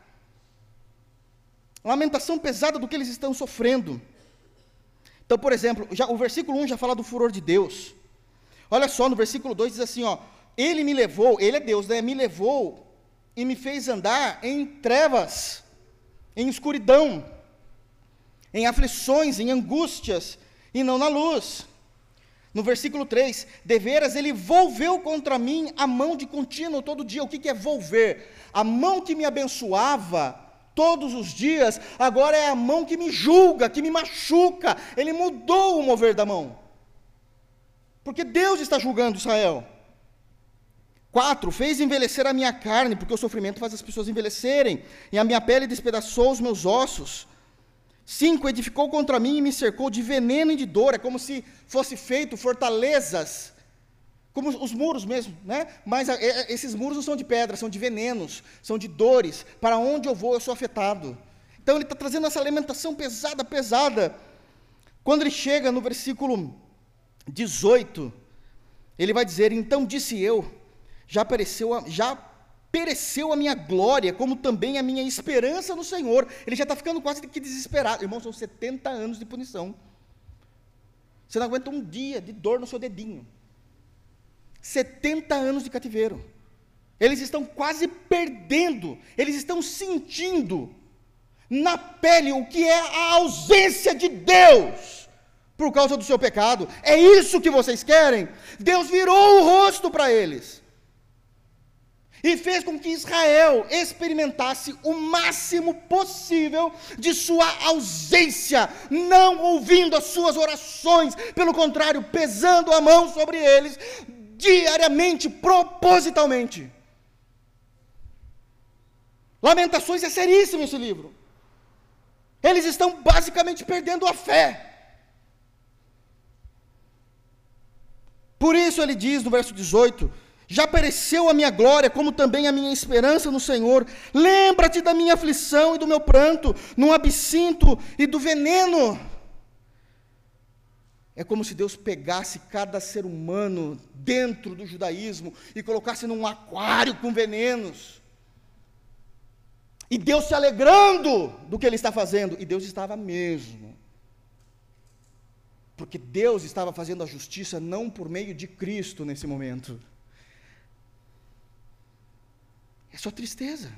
lamentação pesada do que eles estão sofrendo. Então, por exemplo, já, o versículo um já fala do furor de Deus. Olha só, no versículo dois diz assim, ó, ele me levou, ele é Deus, né, me levou e me fez andar em trevas, em escuridão, em aflições, em angústias, e não na luz. No versículo três, deveras ele volveu contra mim a mão de contínuo todo dia. O que, que é volver? A mão que me abençoava todos os dias, agora é a mão que me julga, que me machuca. Ele mudou o mover da mão, porque Deus está julgando Israel. quatro, fez envelhecer a minha carne, porque o sofrimento faz as pessoas envelhecerem, e a minha pele despedaçou os meus ossos. cinco, edificou contra mim e me cercou de veneno e de dor, é como se fosse feito fortalezas, como os muros mesmo, né? Mas a, a, esses muros não são de pedra, são de venenos, são de dores, para onde eu vou eu sou afetado. Então ele está trazendo essa lamentação pesada, pesada. Quando ele chega no versículo dezoito, ele vai dizer, então disse eu, já apareceu, a, já pereceu a minha glória, como também a minha esperança no Senhor. Ele já está ficando quase que desesperado. Irmão, são setenta anos de punição. Você não aguenta um dia de dor no seu dedinho. setenta anos de cativeiro. Eles estão quase perdendo, eles estão sentindo na pele o que é a ausência de Deus, por causa do seu pecado. É isso que vocês querem? Deus virou o rosto para eles. E fez com que Israel experimentasse o máximo possível de sua ausência, não ouvindo as suas orações, pelo contrário, pesando a mão sobre eles, diariamente, propositalmente. Lamentações é seríssimo esse livro. Eles estão basicamente perdendo a fé. Por isso ele diz no verso dezoito, já pereceu a minha glória, como também a minha esperança no Senhor. Lembra-te da minha aflição e do meu pranto, no absinto e do veneno. É como se Deus pegasse cada ser humano dentro do judaísmo e colocasse num aquário com venenos. E Deus se alegrando do que Ele está fazendo. E Deus estava mesmo. Porque Deus estava fazendo a justiça não por meio de Cristo nesse momento. É só tristeza.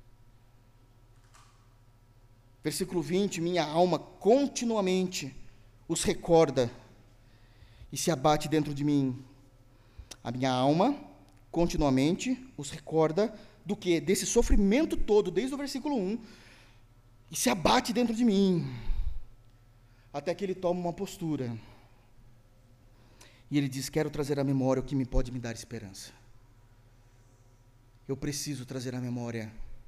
Versículo vinte, minha alma continuamente os recorda e se abate dentro de mim. A minha alma continuamente os recorda do que? Desse sofrimento todo, desde o versículo um, e se abate dentro de mim, até que ele toma uma postura, e ele diz, quero trazer à memória o que me pode me dar esperança. Eu preciso trazer à memória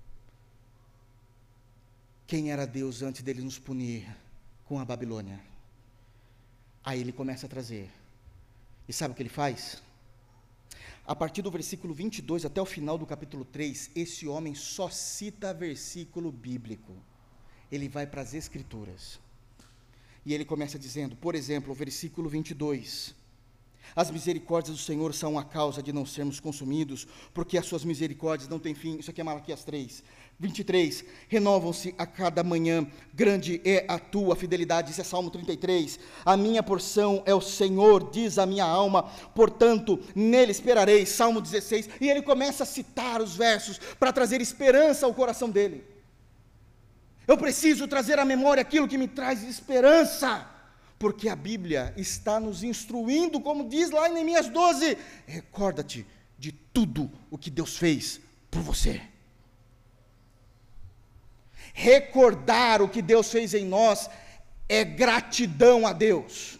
quem era Deus antes dele nos punir com a Babilônia. Aí ele começa a trazer. E sabe o que ele faz? A partir do versículo vinte e dois até o final do capítulo três, esse homem só cita versículo bíblico. Ele vai para as Escrituras. E ele começa dizendo, por exemplo, o versículo vinte e dois, as misericórdias do Senhor são a causa de não sermos consumidos, porque as suas misericórdias não têm fim. Isso aqui é Malaquias três. vinte e três, renovam-se a cada manhã, grande é a tua fidelidade. Isso é Salmo trinta e três. A minha porção é o Senhor, diz a minha alma, portanto, nele esperarei. Salmo dezesseis. E ele começa a citar os versos para trazer esperança ao coração dele. Eu preciso trazer à memória aquilo que me traz esperança, porque a Bíblia está nos instruindo, como diz lá em Neemias doze, recorda-te de tudo o que Deus fez por você. Recordar o que Deus fez em nós é gratidão a Deus.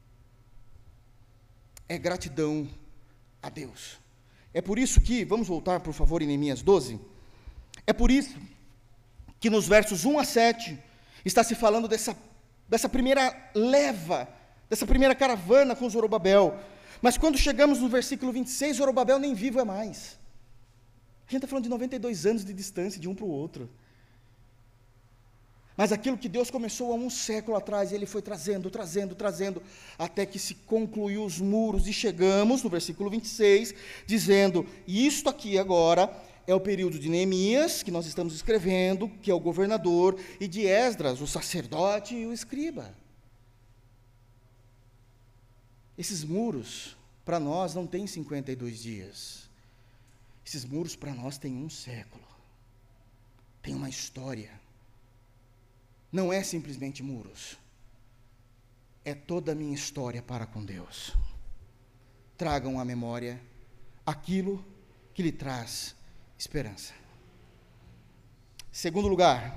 É gratidão a Deus. É por isso que, vamos voltar por favor em Neemias doze, é por isso que nos versos um a sete, está se falando dessa, dessa primeira leva, dessa primeira caravana com Zorobabel, mas quando chegamos no versículo vinte e seis, Zorobabel nem vivo é mais. A gente está falando de noventa e dois anos de distância de um para o outro. Mas aquilo que Deus começou há um século atrás, Ele foi trazendo, trazendo, trazendo, até que se concluiu os muros, e chegamos no versículo vinte e seis, dizendo, e isto aqui agora é o período de Neemias, que nós estamos escrevendo, que é o governador, e de Esdras, o sacerdote e o escriba. Esses muros, para nós, não têm cinquenta e dois dias. Esses muros, para nós, têm um século. Tem uma história. Não é simplesmente muros, é toda a minha história para com Deus. Tragam à memória aquilo que lhe traz esperança. Segundo lugar,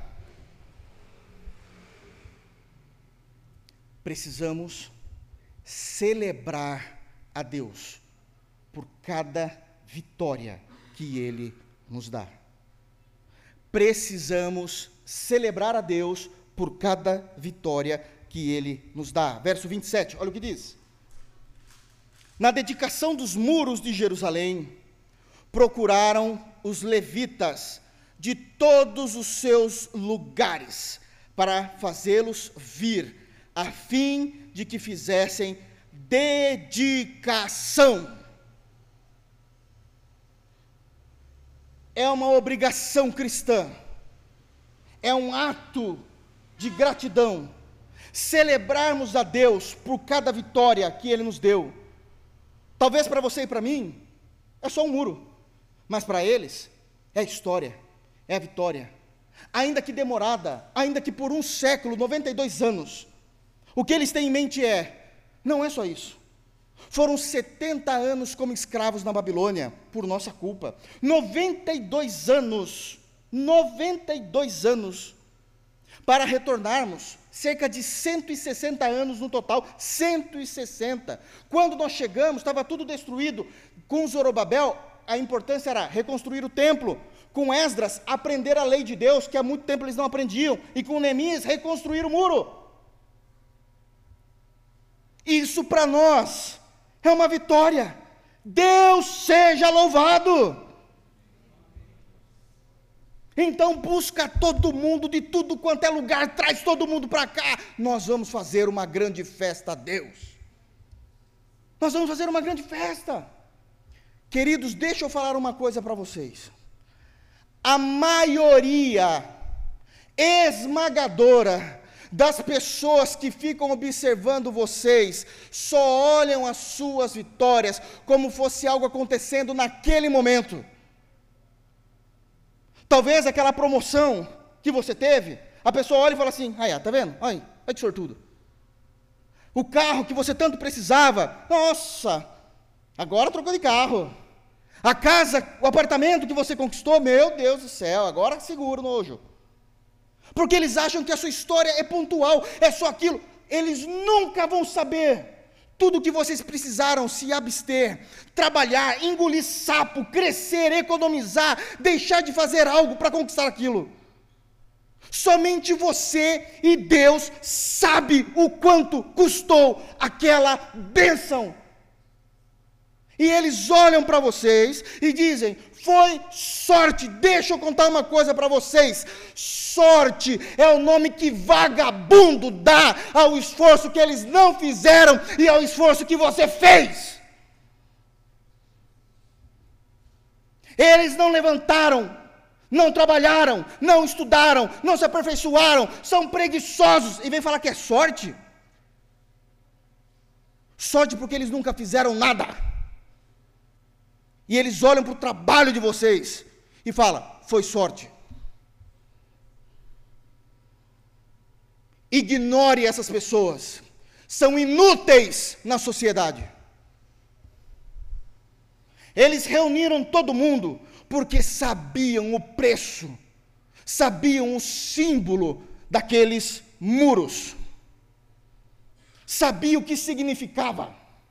precisamos celebrar a Deus por cada vitória que Ele nos dá. Precisamos celebrar a Deus por cada vitória que Ele nos dá. Verso vinte e sete, olha o que diz. Na dedicação dos muros de Jerusalém, procuraram os levitas de todos os seus lugares para fazê-los vir, a fim de que fizessem dedicação. É uma obrigação cristã, é um ato de gratidão, celebrarmos a Deus por cada vitória que Ele nos deu. Talvez para você e para mim, é só um muro, mas para eles, é a história, é a vitória. Ainda que demorada, ainda que por um século, noventa e dois anos, o que eles têm em mente é, não é só isso. Foram setenta anos como escravos na Babilônia, por nossa culpa. noventa e dois anos, noventa e dois anos, para retornarmos, cerca de cento e sessenta anos no total, cento e sessenta. Quando nós chegamos, estava tudo destruído. Com Zorobabel, a importância era reconstruir o templo. Com Esdras, aprender a lei de Deus, que há muito tempo eles não aprendiam. E com Neemias, reconstruir o muro. Isso para nós é uma vitória. Deus seja louvado. Então busca todo mundo, de tudo quanto é lugar, traz todo mundo para cá. Nós vamos fazer uma grande festa a Deus. Nós vamos fazer uma grande festa. Queridos, deixa eu falar uma coisa para vocês. A maioria esmagadora das pessoas que ficam observando vocês, só olham as suas vitórias como fosse algo acontecendo naquele momento. Talvez aquela promoção que você teve, a pessoa olha e fala assim, ah, tá vendo? Olha, olha que sortudo. O carro que você tanto precisava, nossa, agora trocou de carro. A casa, o apartamento que você conquistou, meu Deus do céu, agora seguro nojo. Porque eles acham que a sua história é pontual, é só aquilo. Eles nunca vão saber tudo o que vocês precisaram se abster, trabalhar, engolir sapo, crescer, economizar, deixar de fazer algo para conquistar aquilo. Somente você e Deus sabe o quanto custou aquela bênção. E eles olham para vocês e dizem, foi sorte. Deixa eu contar uma coisa para vocês, sorte é o nome que vagabundo dá ao esforço que eles não fizeram e ao esforço que você fez. Eles não levantaram, não trabalharam, não estudaram, não se aperfeiçoaram, são preguiçosos e vem falar que é sorte? Sorte porque eles nunca fizeram nada. E eles olham para o trabalho de vocês e falam, foi sorte. Ignore essas pessoas. são inúteis na sociedade. Eles reuniram todo mundo porque sabiam o preço, sabiam o símbolo daqueles muros, sabiam o que significava.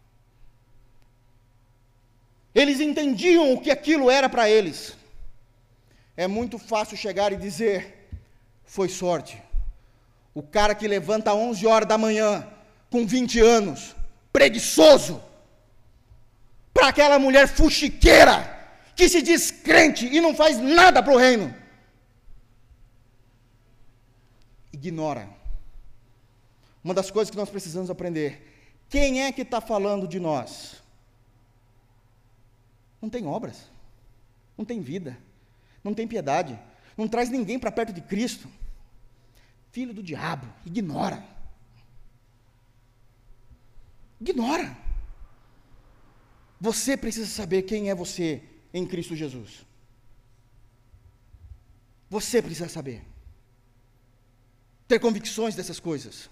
Eles entendiam o que aquilo era para eles. É muito fácil chegar e dizer, foi sorte. O cara que levanta às onze horas da manhã, com vinte anos, preguiçoso, para aquela mulher fuxiqueira, que se diz crente e não faz nada para o reino. Ignora. Uma das coisas que nós precisamos aprender, quem é que está falando de nós? Não tem obras, não tem vida, não tem piedade, não traz ninguém para perto de Cristo. Filho do diabo, ignora. Ignora. Você precisa saber quem é você em Cristo Jesus. Você precisa saber. Ter convicções dessas coisas.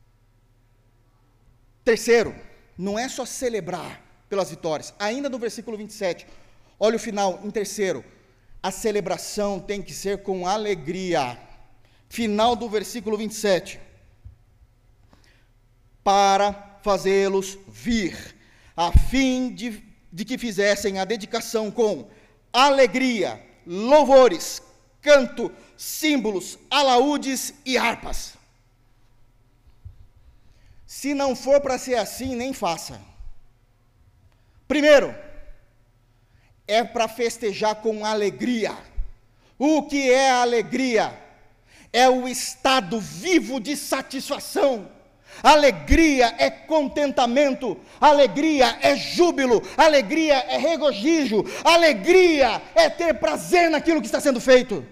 Terceiro, não é só celebrar pelas vitórias. Ainda no versículo vinte e sete, olha o final, em terceiro. A celebração tem que ser com alegria. Final do versículo vinte e sete. Para fazê-los vir, a fim de, de que fizessem a dedicação com alegria, louvores, canto, símbolos, alaúdes e harpas. Se não for para ser assim, nem faça. Primeiro, é para festejar com alegria. O que é a alegria? É o estado vivo de satisfação. Alegria é contentamento, alegria é júbilo, alegria é regozijo, alegria é ter prazer naquilo que está sendo feito.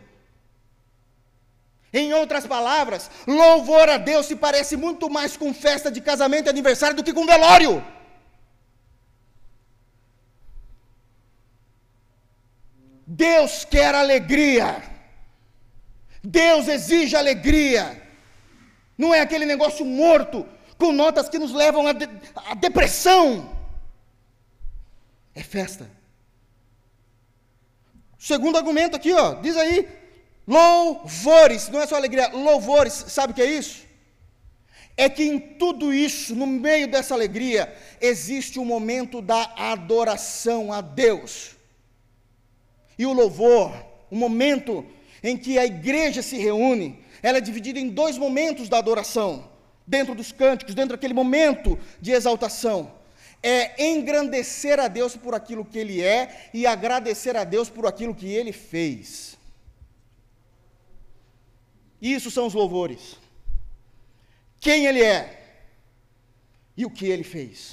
Em outras palavras, louvor a Deus se parece muito mais com festa de casamento e aniversário do que com velório. Deus quer alegria. Deus exige alegria. Não é aquele negócio morto, com notas que nos levam à, de, à depressão. É festa. Segundo argumento aqui, ó, diz aí, louvores, não é só alegria, louvores, sabe o que é isso? É que em tudo isso, no meio dessa alegria, existe o momento da adoração a Deus. E o louvor, o momento em que a igreja se reúne, ela é dividida em dois momentos da adoração, dentro dos cânticos, dentro daquele momento de exaltação. É engrandecer a Deus por aquilo que Ele é e agradecer a Deus por aquilo que Ele fez. Isso são os louvores. Quem Ele é e o que Ele fez.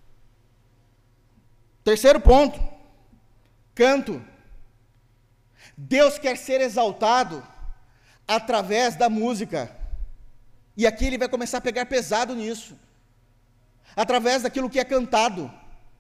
Terceiro ponto, canto. Deus quer ser exaltado através da música. E aqui ele vai começar a pegar pesado nisso. Através daquilo que é cantado.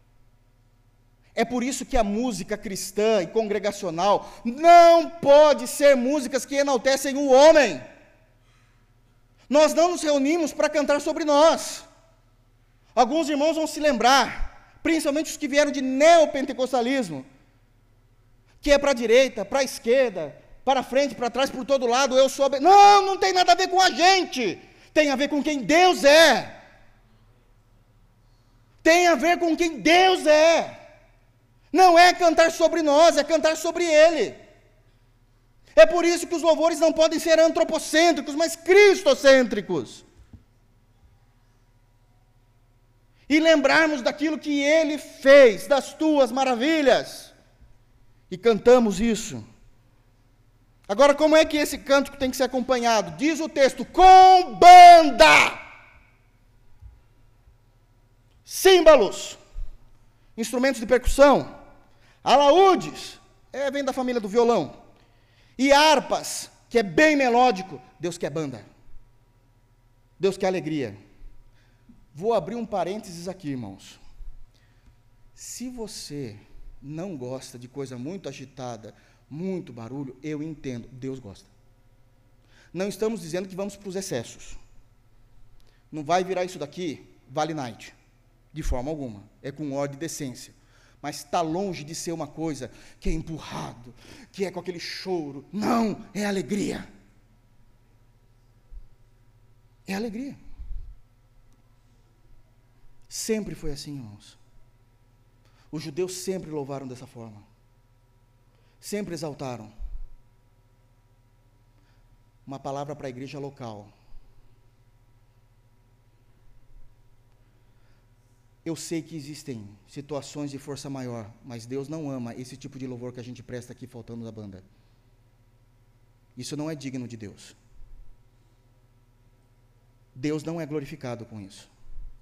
É por isso que a música cristã e congregacional não pode ser músicas que enaltecem o homem. Nós não nos reunimos para cantar sobre nós. Alguns irmãos vão se lembrar, principalmente os que vieram de neopentecostalismo, que é para a direita, para a esquerda, para frente, para trás, por todo lado, eu sou... Não, não tem nada a ver com a gente. Tem a ver com quem Deus é. Tem a ver com quem Deus é. Não é cantar sobre nós, é cantar sobre Ele. É por isso que os louvores não podem ser antropocêntricos, mas cristocêntricos. E lembrarmos daquilo que Ele fez, das tuas maravilhas. E cantamos isso. Agora, como é que esse cântico tem que ser acompanhado? Diz o texto, com banda, símbolos, instrumentos de percussão, alaúdes, é, vem da família do violão, e harpas, que é bem melódico. Deus quer banda, Deus quer alegria. Vou abrir um parênteses aqui, irmãos. Se você não gosta de coisa muito agitada, muito barulho, eu entendo, Deus gosta. Não estamos dizendo que vamos para os excessos. não vai virar isso daqui Vale Night, de forma alguma, é com ordem e decência, mas está longe de ser uma coisa que é empurrado, que é com aquele choro, não, é alegria, é alegria, sempre foi assim, irmãos, os judeus sempre louvaram dessa forma, sempre exaltaram. Uma palavra para a igreja local. Eu sei que existem situações de força maior, mas Deus não ama esse tipo de louvor que a gente presta aqui faltando da banda. Isso não é digno de Deus. Deus não é glorificado com isso.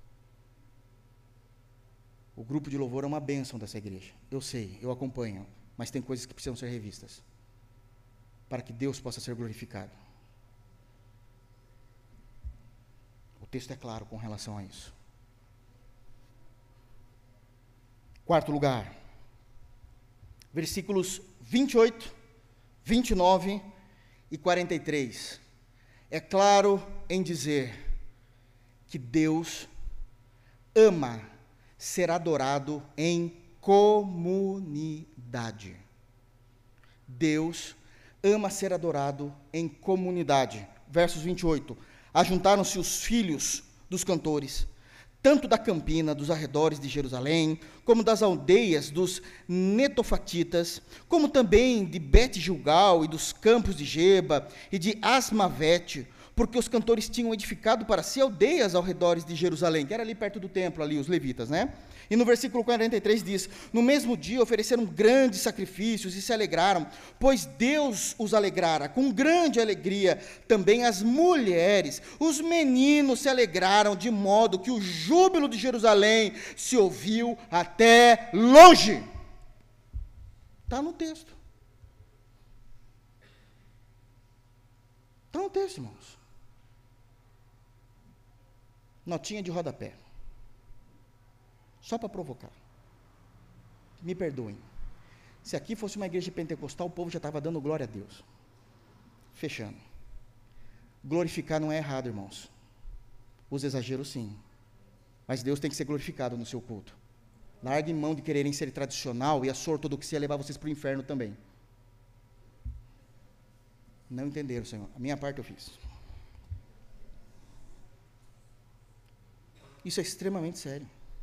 O grupo de louvor é uma bênção dessa igreja. Eu sei, eu acompanho, mas tem coisas que precisam ser revistas para que Deus possa ser glorificado. O texto é claro com relação a isso. Quarto lugar, versículos vinte e oito, vinte e nove e quarenta e três. É claro em dizer que Deus ama ser adorado em comunidade. Deus ama ser adorado em comunidade. Versos vinte e oito. Ajuntaram-se os filhos dos cantores, tanto da campina, dos arredores de Jerusalém, como das aldeias dos netofatitas, como também de Bet-Gilgal e dos campos de Geba e de Asmavete, porque os cantores tinham edificado para si aldeias ao redor de Jerusalém, que era ali perto do templo, ali os levitas, né? E no versículo quarenta e três diz, no mesmo dia ofereceram grandes sacrifícios e se alegraram, pois Deus os alegrara, com grande alegria, também as mulheres, os meninos se alegraram, de modo que o júbilo de Jerusalém se ouviu até longe. Está no texto. Está no texto, irmãos. Notinha de rodapé. Só para provocar. Me perdoem. Se aqui fosse uma igreja pentecostal, o povo já estava dando glória a Deus. Fechando. Glorificar não é errado, irmãos. Os exageros, sim. Mas Deus tem que ser glorificado no seu culto. Largue mão de quererem ser tradicional e a sua ortodoxia ia levar vocês para o inferno também. Não entenderam, Senhor. A minha parte eu fiz. Isso é extremamente sério.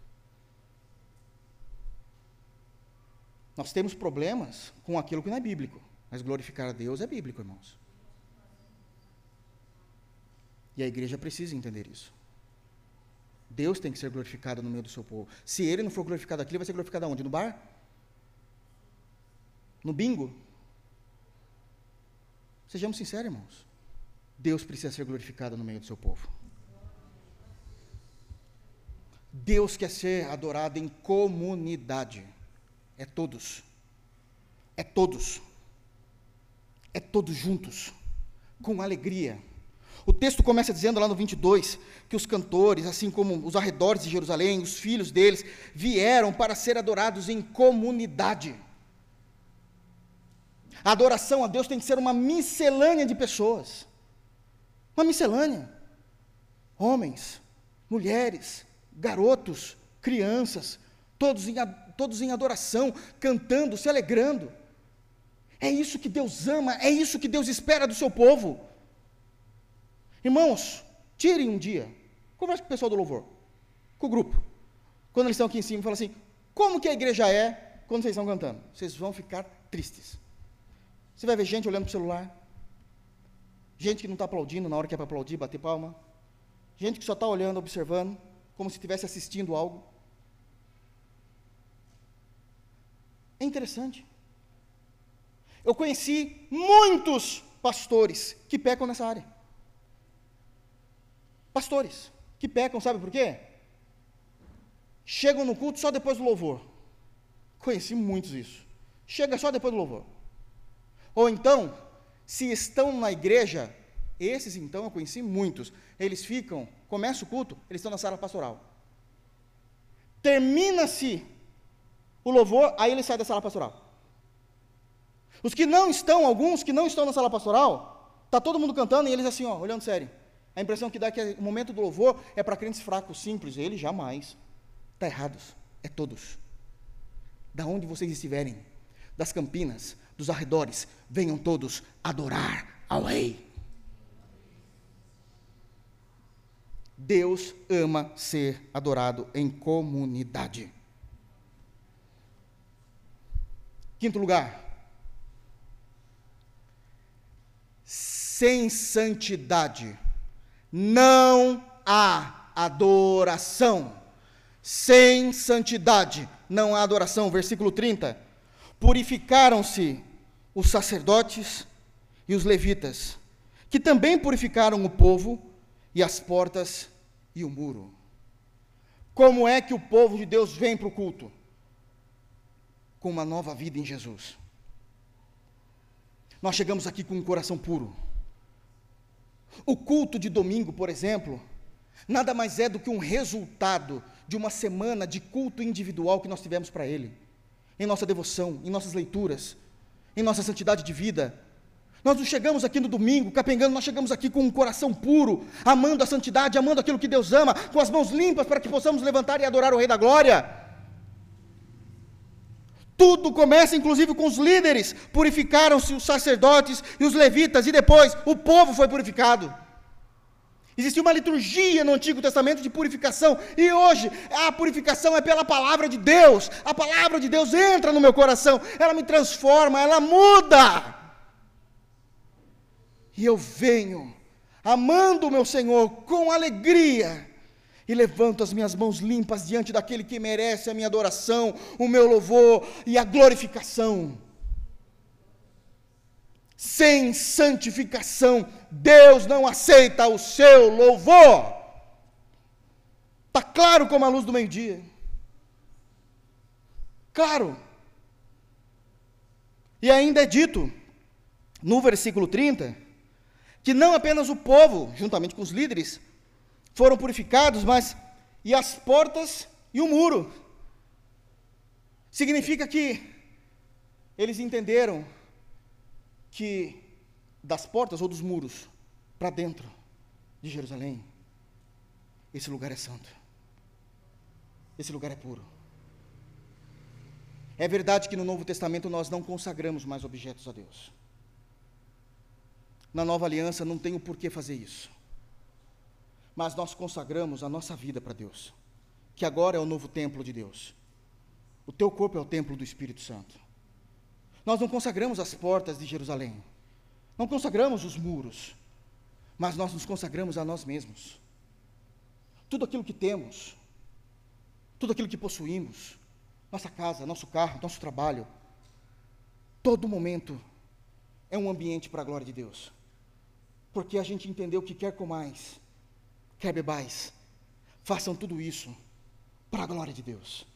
Nós temos problemas com aquilo que não é bíblico, mas glorificar a Deus é bíblico, irmãos. E a igreja precisa entender isso. Deus tem que ser glorificado no meio do seu povo. Se ele não for glorificado aqui, ele vai ser glorificado aonde? No bar? No bingo? Sejamos sinceros, irmãos. Deus precisa ser glorificado no meio do seu povo. Deus quer ser adorado em comunidade. É todos. É todos. É todos juntos. Com alegria. O texto começa dizendo lá no vinte e dois, que os cantores, assim como os arredores de Jerusalém, os filhos deles, vieram para ser adorados em comunidade. A adoração a Deus tem que ser uma miscelânea de pessoas. Uma miscelânea. Homens, mulheres, garotos, crianças, todos em, todos em adoração, cantando, se alegrando. É isso que Deus ama, é isso que Deus espera do seu povo. Irmãos, tirem um dia, converse com o pessoal do louvor, com o grupo. Quando eles estão aqui em cima, fala assim, como que a igreja é quando vocês estão cantando? Vocês vão ficar tristes. Você vai ver gente olhando para o celular, gente que não está aplaudindo na hora que é para aplaudir, bater palma, gente que só está olhando, observando, como se estivesse assistindo algo. É interessante. Eu conheci muitos pastores que pecam nessa área. Pastores que pecam, sabe por quê? Chegam no culto só depois do louvor. Conheci muitos isso. Chega só depois do louvor. Ou então, se estão na igreja, esses então eu conheci muitos, eles ficam, começa o culto, eles estão na sala pastoral. Termina-se o louvor, aí eles saem da sala pastoral. Os que não estão, alguns que não estão na sala pastoral, está todo mundo cantando e eles assim, ó, olhando sério. A impressão que dá é que o momento do louvor é para crentes fracos, simples. Ele jamais. Está errados. É todos. Da onde vocês estiverem, das Campinas, dos arredores, venham todos adorar ao Rei. Deus ama ser adorado em comunidade. Quinto lugar. Sem santidade não há adoração. Sem santidade não há adoração. Versículo trinta. Purificaram-se os sacerdotes e os levitas, que também purificaram o povo e as portas e o muro. Como é que o povo de Deus vem para o culto? Com uma nova vida em Jesus. Nós chegamos aqui com um coração puro. O culto de domingo, por exemplo, nada mais é do que um resultado de uma semana de culto individual que nós tivemos para Ele, em nossa devoção, em nossas leituras, em nossa santidade de vida. Nós não chegamos aqui no domingo, capengando, nós chegamos aqui com um coração puro, amando a santidade, amando aquilo que Deus ama, com as mãos limpas para que possamos levantar e adorar o Rei da Glória. Tudo começa, inclusive, com os líderes. Purificaram-se os sacerdotes e os levitas, e depois o povo foi purificado. Existia uma liturgia no Antigo Testamento de purificação, e hoje a purificação é pela palavra de Deus. A palavra de Deus entra no meu coração, ela me transforma, ela muda. E eu venho, amando o meu Senhor com alegria, e levanto as minhas mãos limpas diante daquele que merece a minha adoração, o meu louvor e a glorificação. Sem santificação, Deus não aceita o seu louvor. Está claro como a luz do meio-dia. Claro. E ainda é dito, no versículo trinta, que não apenas o povo, juntamente com os líderes, foram purificados, mas e as portas e o muro. Significa que eles entenderam que das portas ou dos muros para dentro de Jerusalém, esse lugar é santo. Esse lugar é puro. É verdade que no Novo Testamento nós não consagramos mais objetos a Deus. Na Nova Aliança não tem o porquê fazer isso. Mas nós consagramos a nossa vida para Deus, que agora é o novo templo de Deus. O teu corpo é o templo do Espírito Santo. Nós não consagramos as portas de Jerusalém, não consagramos os muros, mas nós nos consagramos a nós mesmos. Tudo aquilo que temos, tudo aquilo que possuímos, nossa casa, nosso carro, nosso trabalho, todo momento é um ambiente para a glória de Deus, porque a gente entendeu que quer comais, quer bebais, façam tudo isso para a glória de Deus.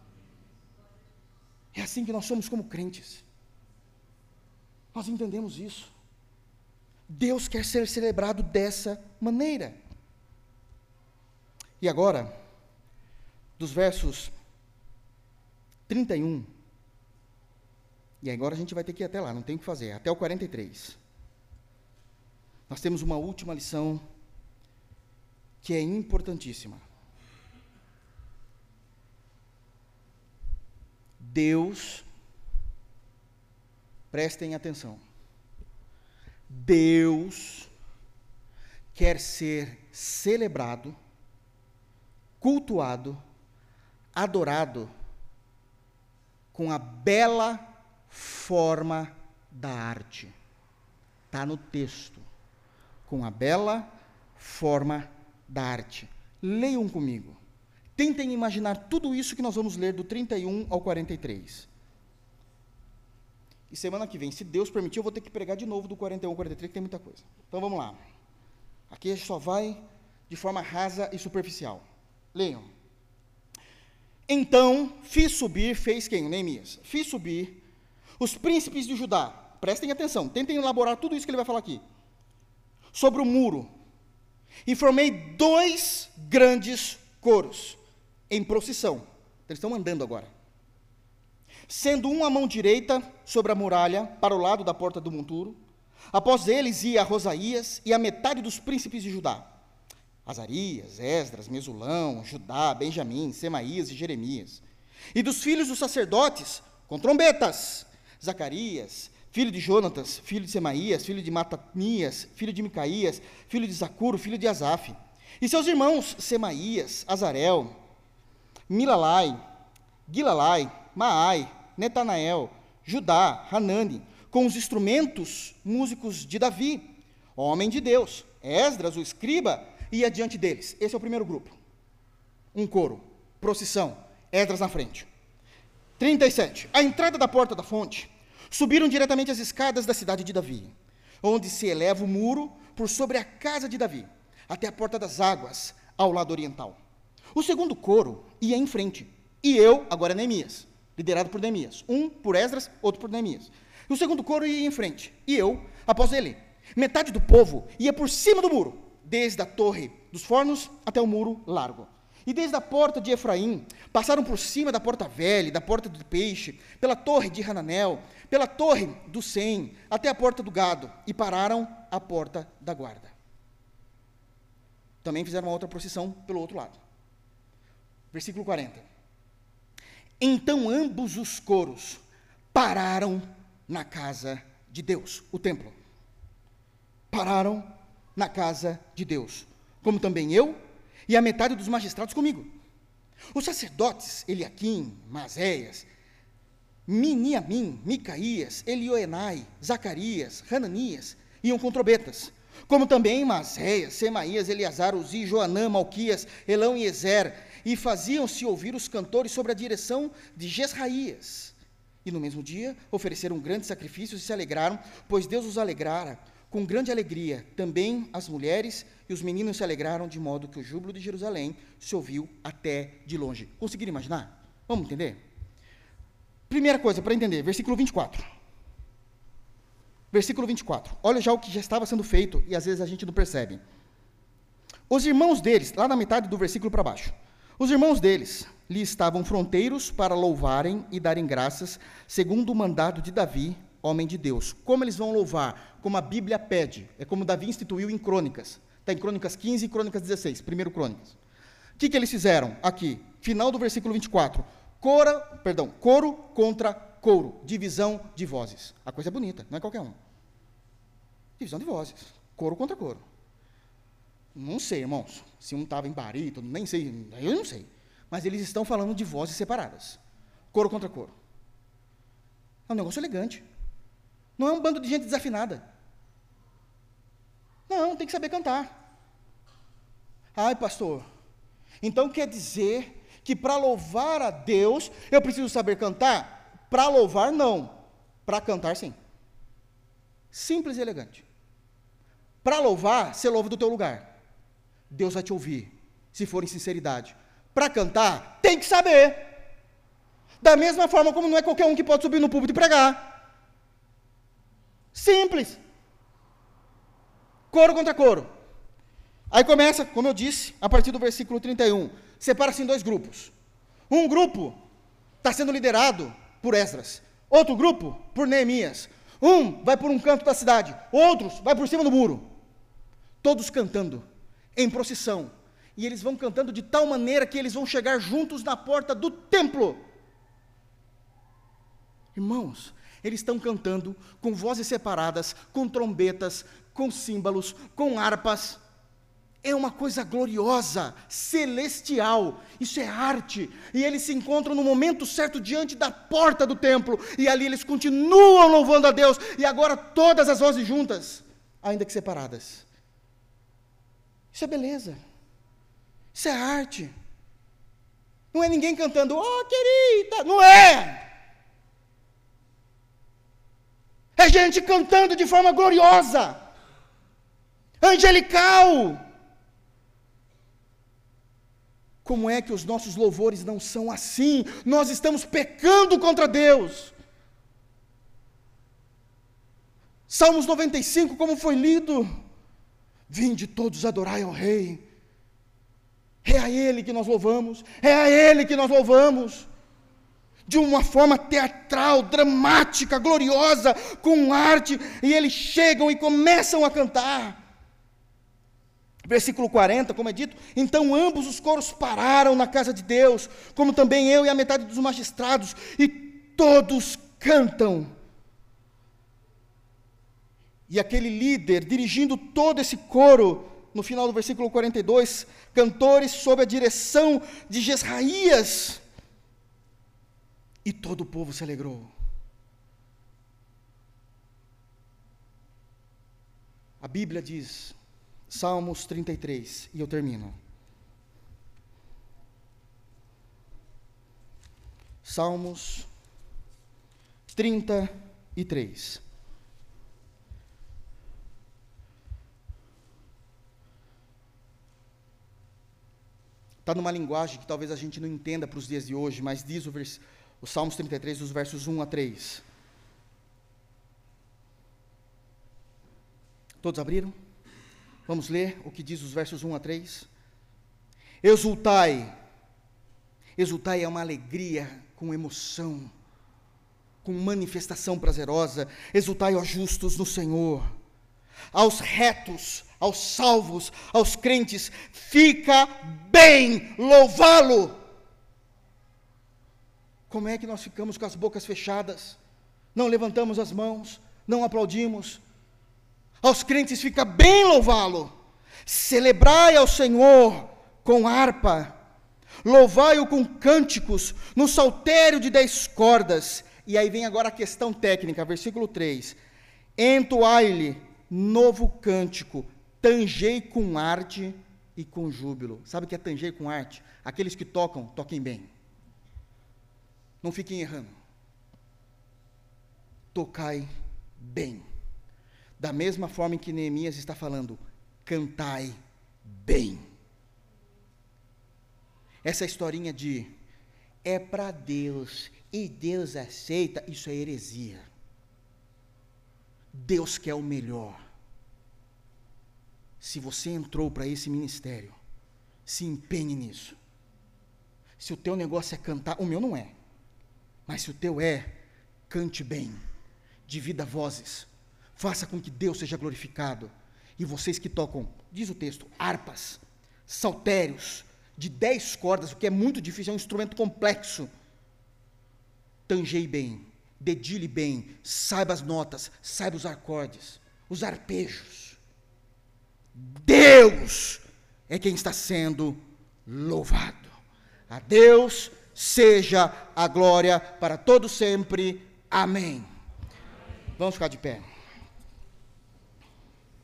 É assim que nós somos como crentes. Nós entendemos isso. Deus quer ser celebrado dessa maneira. E agora, dos versos trinta e um, e agora a gente vai ter que ir até lá, não tem o que fazer, até o quarenta e três. Nós temos uma última lição que é importantíssima. Deus, prestem atenção, Deus quer ser celebrado, cultuado, adorado com a bela forma da arte. Está no texto. Com a bela forma da arte. Leiam comigo. Tentem imaginar tudo isso que nós vamos ler do trinta e um ao quarenta e três. E semana que vem, se Deus permitir, eu vou ter que pregar de novo do quarenta e um ao quarenta e três, que tem muita coisa. Então vamos lá. Aqui a gente só vai de forma rasa e superficial. Leiam. Então, fiz subir, fez quem? Neemias. Fiz subir os príncipes de Judá. Prestem atenção, tentem elaborar tudo isso que ele vai falar aqui. Sobre o muro. E formei dois grandes coros, em procissão. Eles estão andando agora. Sendo um à mão direita sobre a muralha, para o lado da porta do monturo. Após eles ia Rosaías e a metade dos príncipes de Judá. Azarias, Esdras, Mesulão, Judá, Benjamim, Semaías e Jeremias. E dos filhos dos sacerdotes, com trombetas, Zacarias, filho de Jonatas, filho de Semaías, filho de Matanias, filho de Micaías, filho de Zacuro, filho de Asaf. E seus irmãos Semaías, Azarel, Milalai, Gilalai, Maai, Netanael, Judá, Hanani, com os instrumentos músicos de Davi, homem de Deus. Esdras, o escriba, ia diante deles. Esse é o primeiro grupo. Um coro, procissão, Esdras na frente. trinta e sete. À entrada da porta da fonte, subiram diretamente as escadas da cidade de Davi, onde se eleva o muro por sobre a casa de Davi, até a porta das águas, ao lado oriental. O segundo coro ia em frente, e eu, agora Neemias, liderado por Neemias, um por Esdras, outro por Neemias. O segundo coro ia em frente, e eu, após ele. Metade do povo ia por cima do muro, desde a torre dos fornos até o muro largo. E desde a porta de Efraim, passaram por cima da porta velha, da porta do peixe, pela torre de Hananel, pela torre do Sem, até a porta do gado, e pararam à porta da guarda. Também fizeram uma outra procissão pelo outro lado. Versículo quarenta. Então ambos os coros pararam na casa de Deus, o templo. Pararam na casa de Deus, como também eu e a metade dos magistrados comigo. Os sacerdotes, Eliaquim, Maséias, Miniamim, Micaías, Elioenai, Zacarias, Hananias, iam com trombetas, como também Maséias, Semaías, Eleazar, Uzi, Joanã, Malquias, Elão e Ezer, e faziam-se ouvir os cantores sobre a direção de Jesraías. E no mesmo dia ofereceram grandes sacrifícios e se alegraram, pois Deus os alegrara com grande alegria. Também as mulheres e os meninos se alegraram, de modo que o júbilo de Jerusalém se ouviu até de longe. Conseguiram imaginar? Vamos entender? Primeira coisa para entender, versículo vinte e quatro. Versículo vinte e quatro. Olha já o que já estava sendo feito e às vezes a gente não percebe. Os irmãos deles, lá na metade do versículo para baixo, os irmãos deles lhe estavam fronteiros para louvarem e darem graças, segundo o mandado de Davi, homem de Deus. Como eles vão louvar? Como a Bíblia pede. É como Davi instituiu em Crônicas. Está em Crônicas quinze e Crônicas dezesseis, primeiro Crônicas. O que, que eles fizeram aqui? Final do versículo vinte e quatro. Cora, perdão, coro contra coro. Divisão de vozes. A coisa é bonita, não é qualquer um. Divisão de vozes. Coro contra coro. Não sei, irmãos, se um estava em barítono, nem sei, eu não sei. Mas eles estão falando de vozes separadas. Coro contra coro. É um negócio elegante. Não é um bando de gente desafinada. Não, tem que saber cantar. Ai, pastor, então quer dizer que para louvar a Deus, eu preciso saber cantar? Para louvar, não. Para cantar, sim. Simples e elegante. Para louvar, você louva do teu lugar. Deus vai te ouvir, se for em sinceridade. Para cantar, tem que saber. Da mesma forma como não é qualquer um que pode subir no púlpito e pregar. Simples. Coro contra coro. Aí começa, como eu disse, a partir do versículo trinta e um. Separa-se em dois grupos. Um grupo está sendo liderado por Esdras. Outro grupo por Neemias. Um vai por um canto da cidade. Outros vai por cima do muro. Todos cantando, em procissão. E eles vão cantando de tal maneira que eles vão chegar juntos na porta do templo. Irmãos, eles estão cantando com vozes separadas, com trombetas, com símbolos, com harpas. É uma coisa gloriosa, celestial. Isso é arte. E eles se encontram no momento certo diante da porta do templo. E ali eles continuam louvando a Deus. E agora todas as vozes juntas, ainda que separadas. Isso é beleza. Isso é arte. Não é ninguém cantando, oh querida, não é. É gente cantando de forma gloriosa, angelical. Como é que os nossos louvores não são assim? Nós estamos pecando contra Deus. Salmos noventa e cinco, como foi lido? Vinde todos adorai ao Rei. É a Ele que nós louvamos, é a Ele que nós louvamos. De uma forma teatral, dramática, gloriosa, com arte, e eles chegam e começam a cantar. Versículo quarenta, como é dito, então ambos os coros pararam na casa de Deus, como também eu e a metade dos magistrados, e todos cantam. E aquele líder, dirigindo todo esse coro, no final do versículo quarenta e dois, cantores sob a direção de Jesraías, e todo o povo se alegrou. A Bíblia diz, Salmos trinta e três, e eu termino. Salmos trinta e três. Está numa linguagem que talvez a gente não entenda para os dias de hoje, mas diz o, vers, o Salmos trinta e três, os versos um a três. Todos abriram? Vamos ler o que diz os versos um a três. Exultai. Exultai é uma alegria com emoção, com manifestação prazerosa. Exultai, ó justos, no Senhor. Aos retos, aos salvos, aos crentes, fica bem louvá-lo. Como é que nós ficamos com as bocas fechadas? Não levantamos as mãos, não aplaudimos. Aos crentes fica bem louvá-lo. Celebrai ao Senhor com harpa, louvai-o com cânticos, no saltério de dez cordas. E aí vem agora a questão técnica, versículo três. Entoai-lhe novo cântico, tangei com arte e com júbilo. Sabe o que é tangei com arte? Aqueles que tocam, toquem bem. Não fiquem errando. Tocai bem. Da mesma forma em que Neemias está falando, cantai bem. Essa historinha de é para Deus e Deus aceita, isso é heresia. Deus quer o melhor. Se você entrou para esse ministério, se empenhe nisso. Se o teu negócio é cantar, o meu não é, mas se o teu é, cante bem, divida vozes, faça com que Deus seja glorificado. E vocês que tocam, diz o texto, harpas, saltérios, de dez cordas, o que é muito difícil, é um instrumento complexo. Tangei bem, dedilhe bem, saiba as notas, saiba os acordes, os arpejos. Deus é quem está sendo louvado. A Deus seja a glória para todo sempre. Amém. Vamos ficar de pé.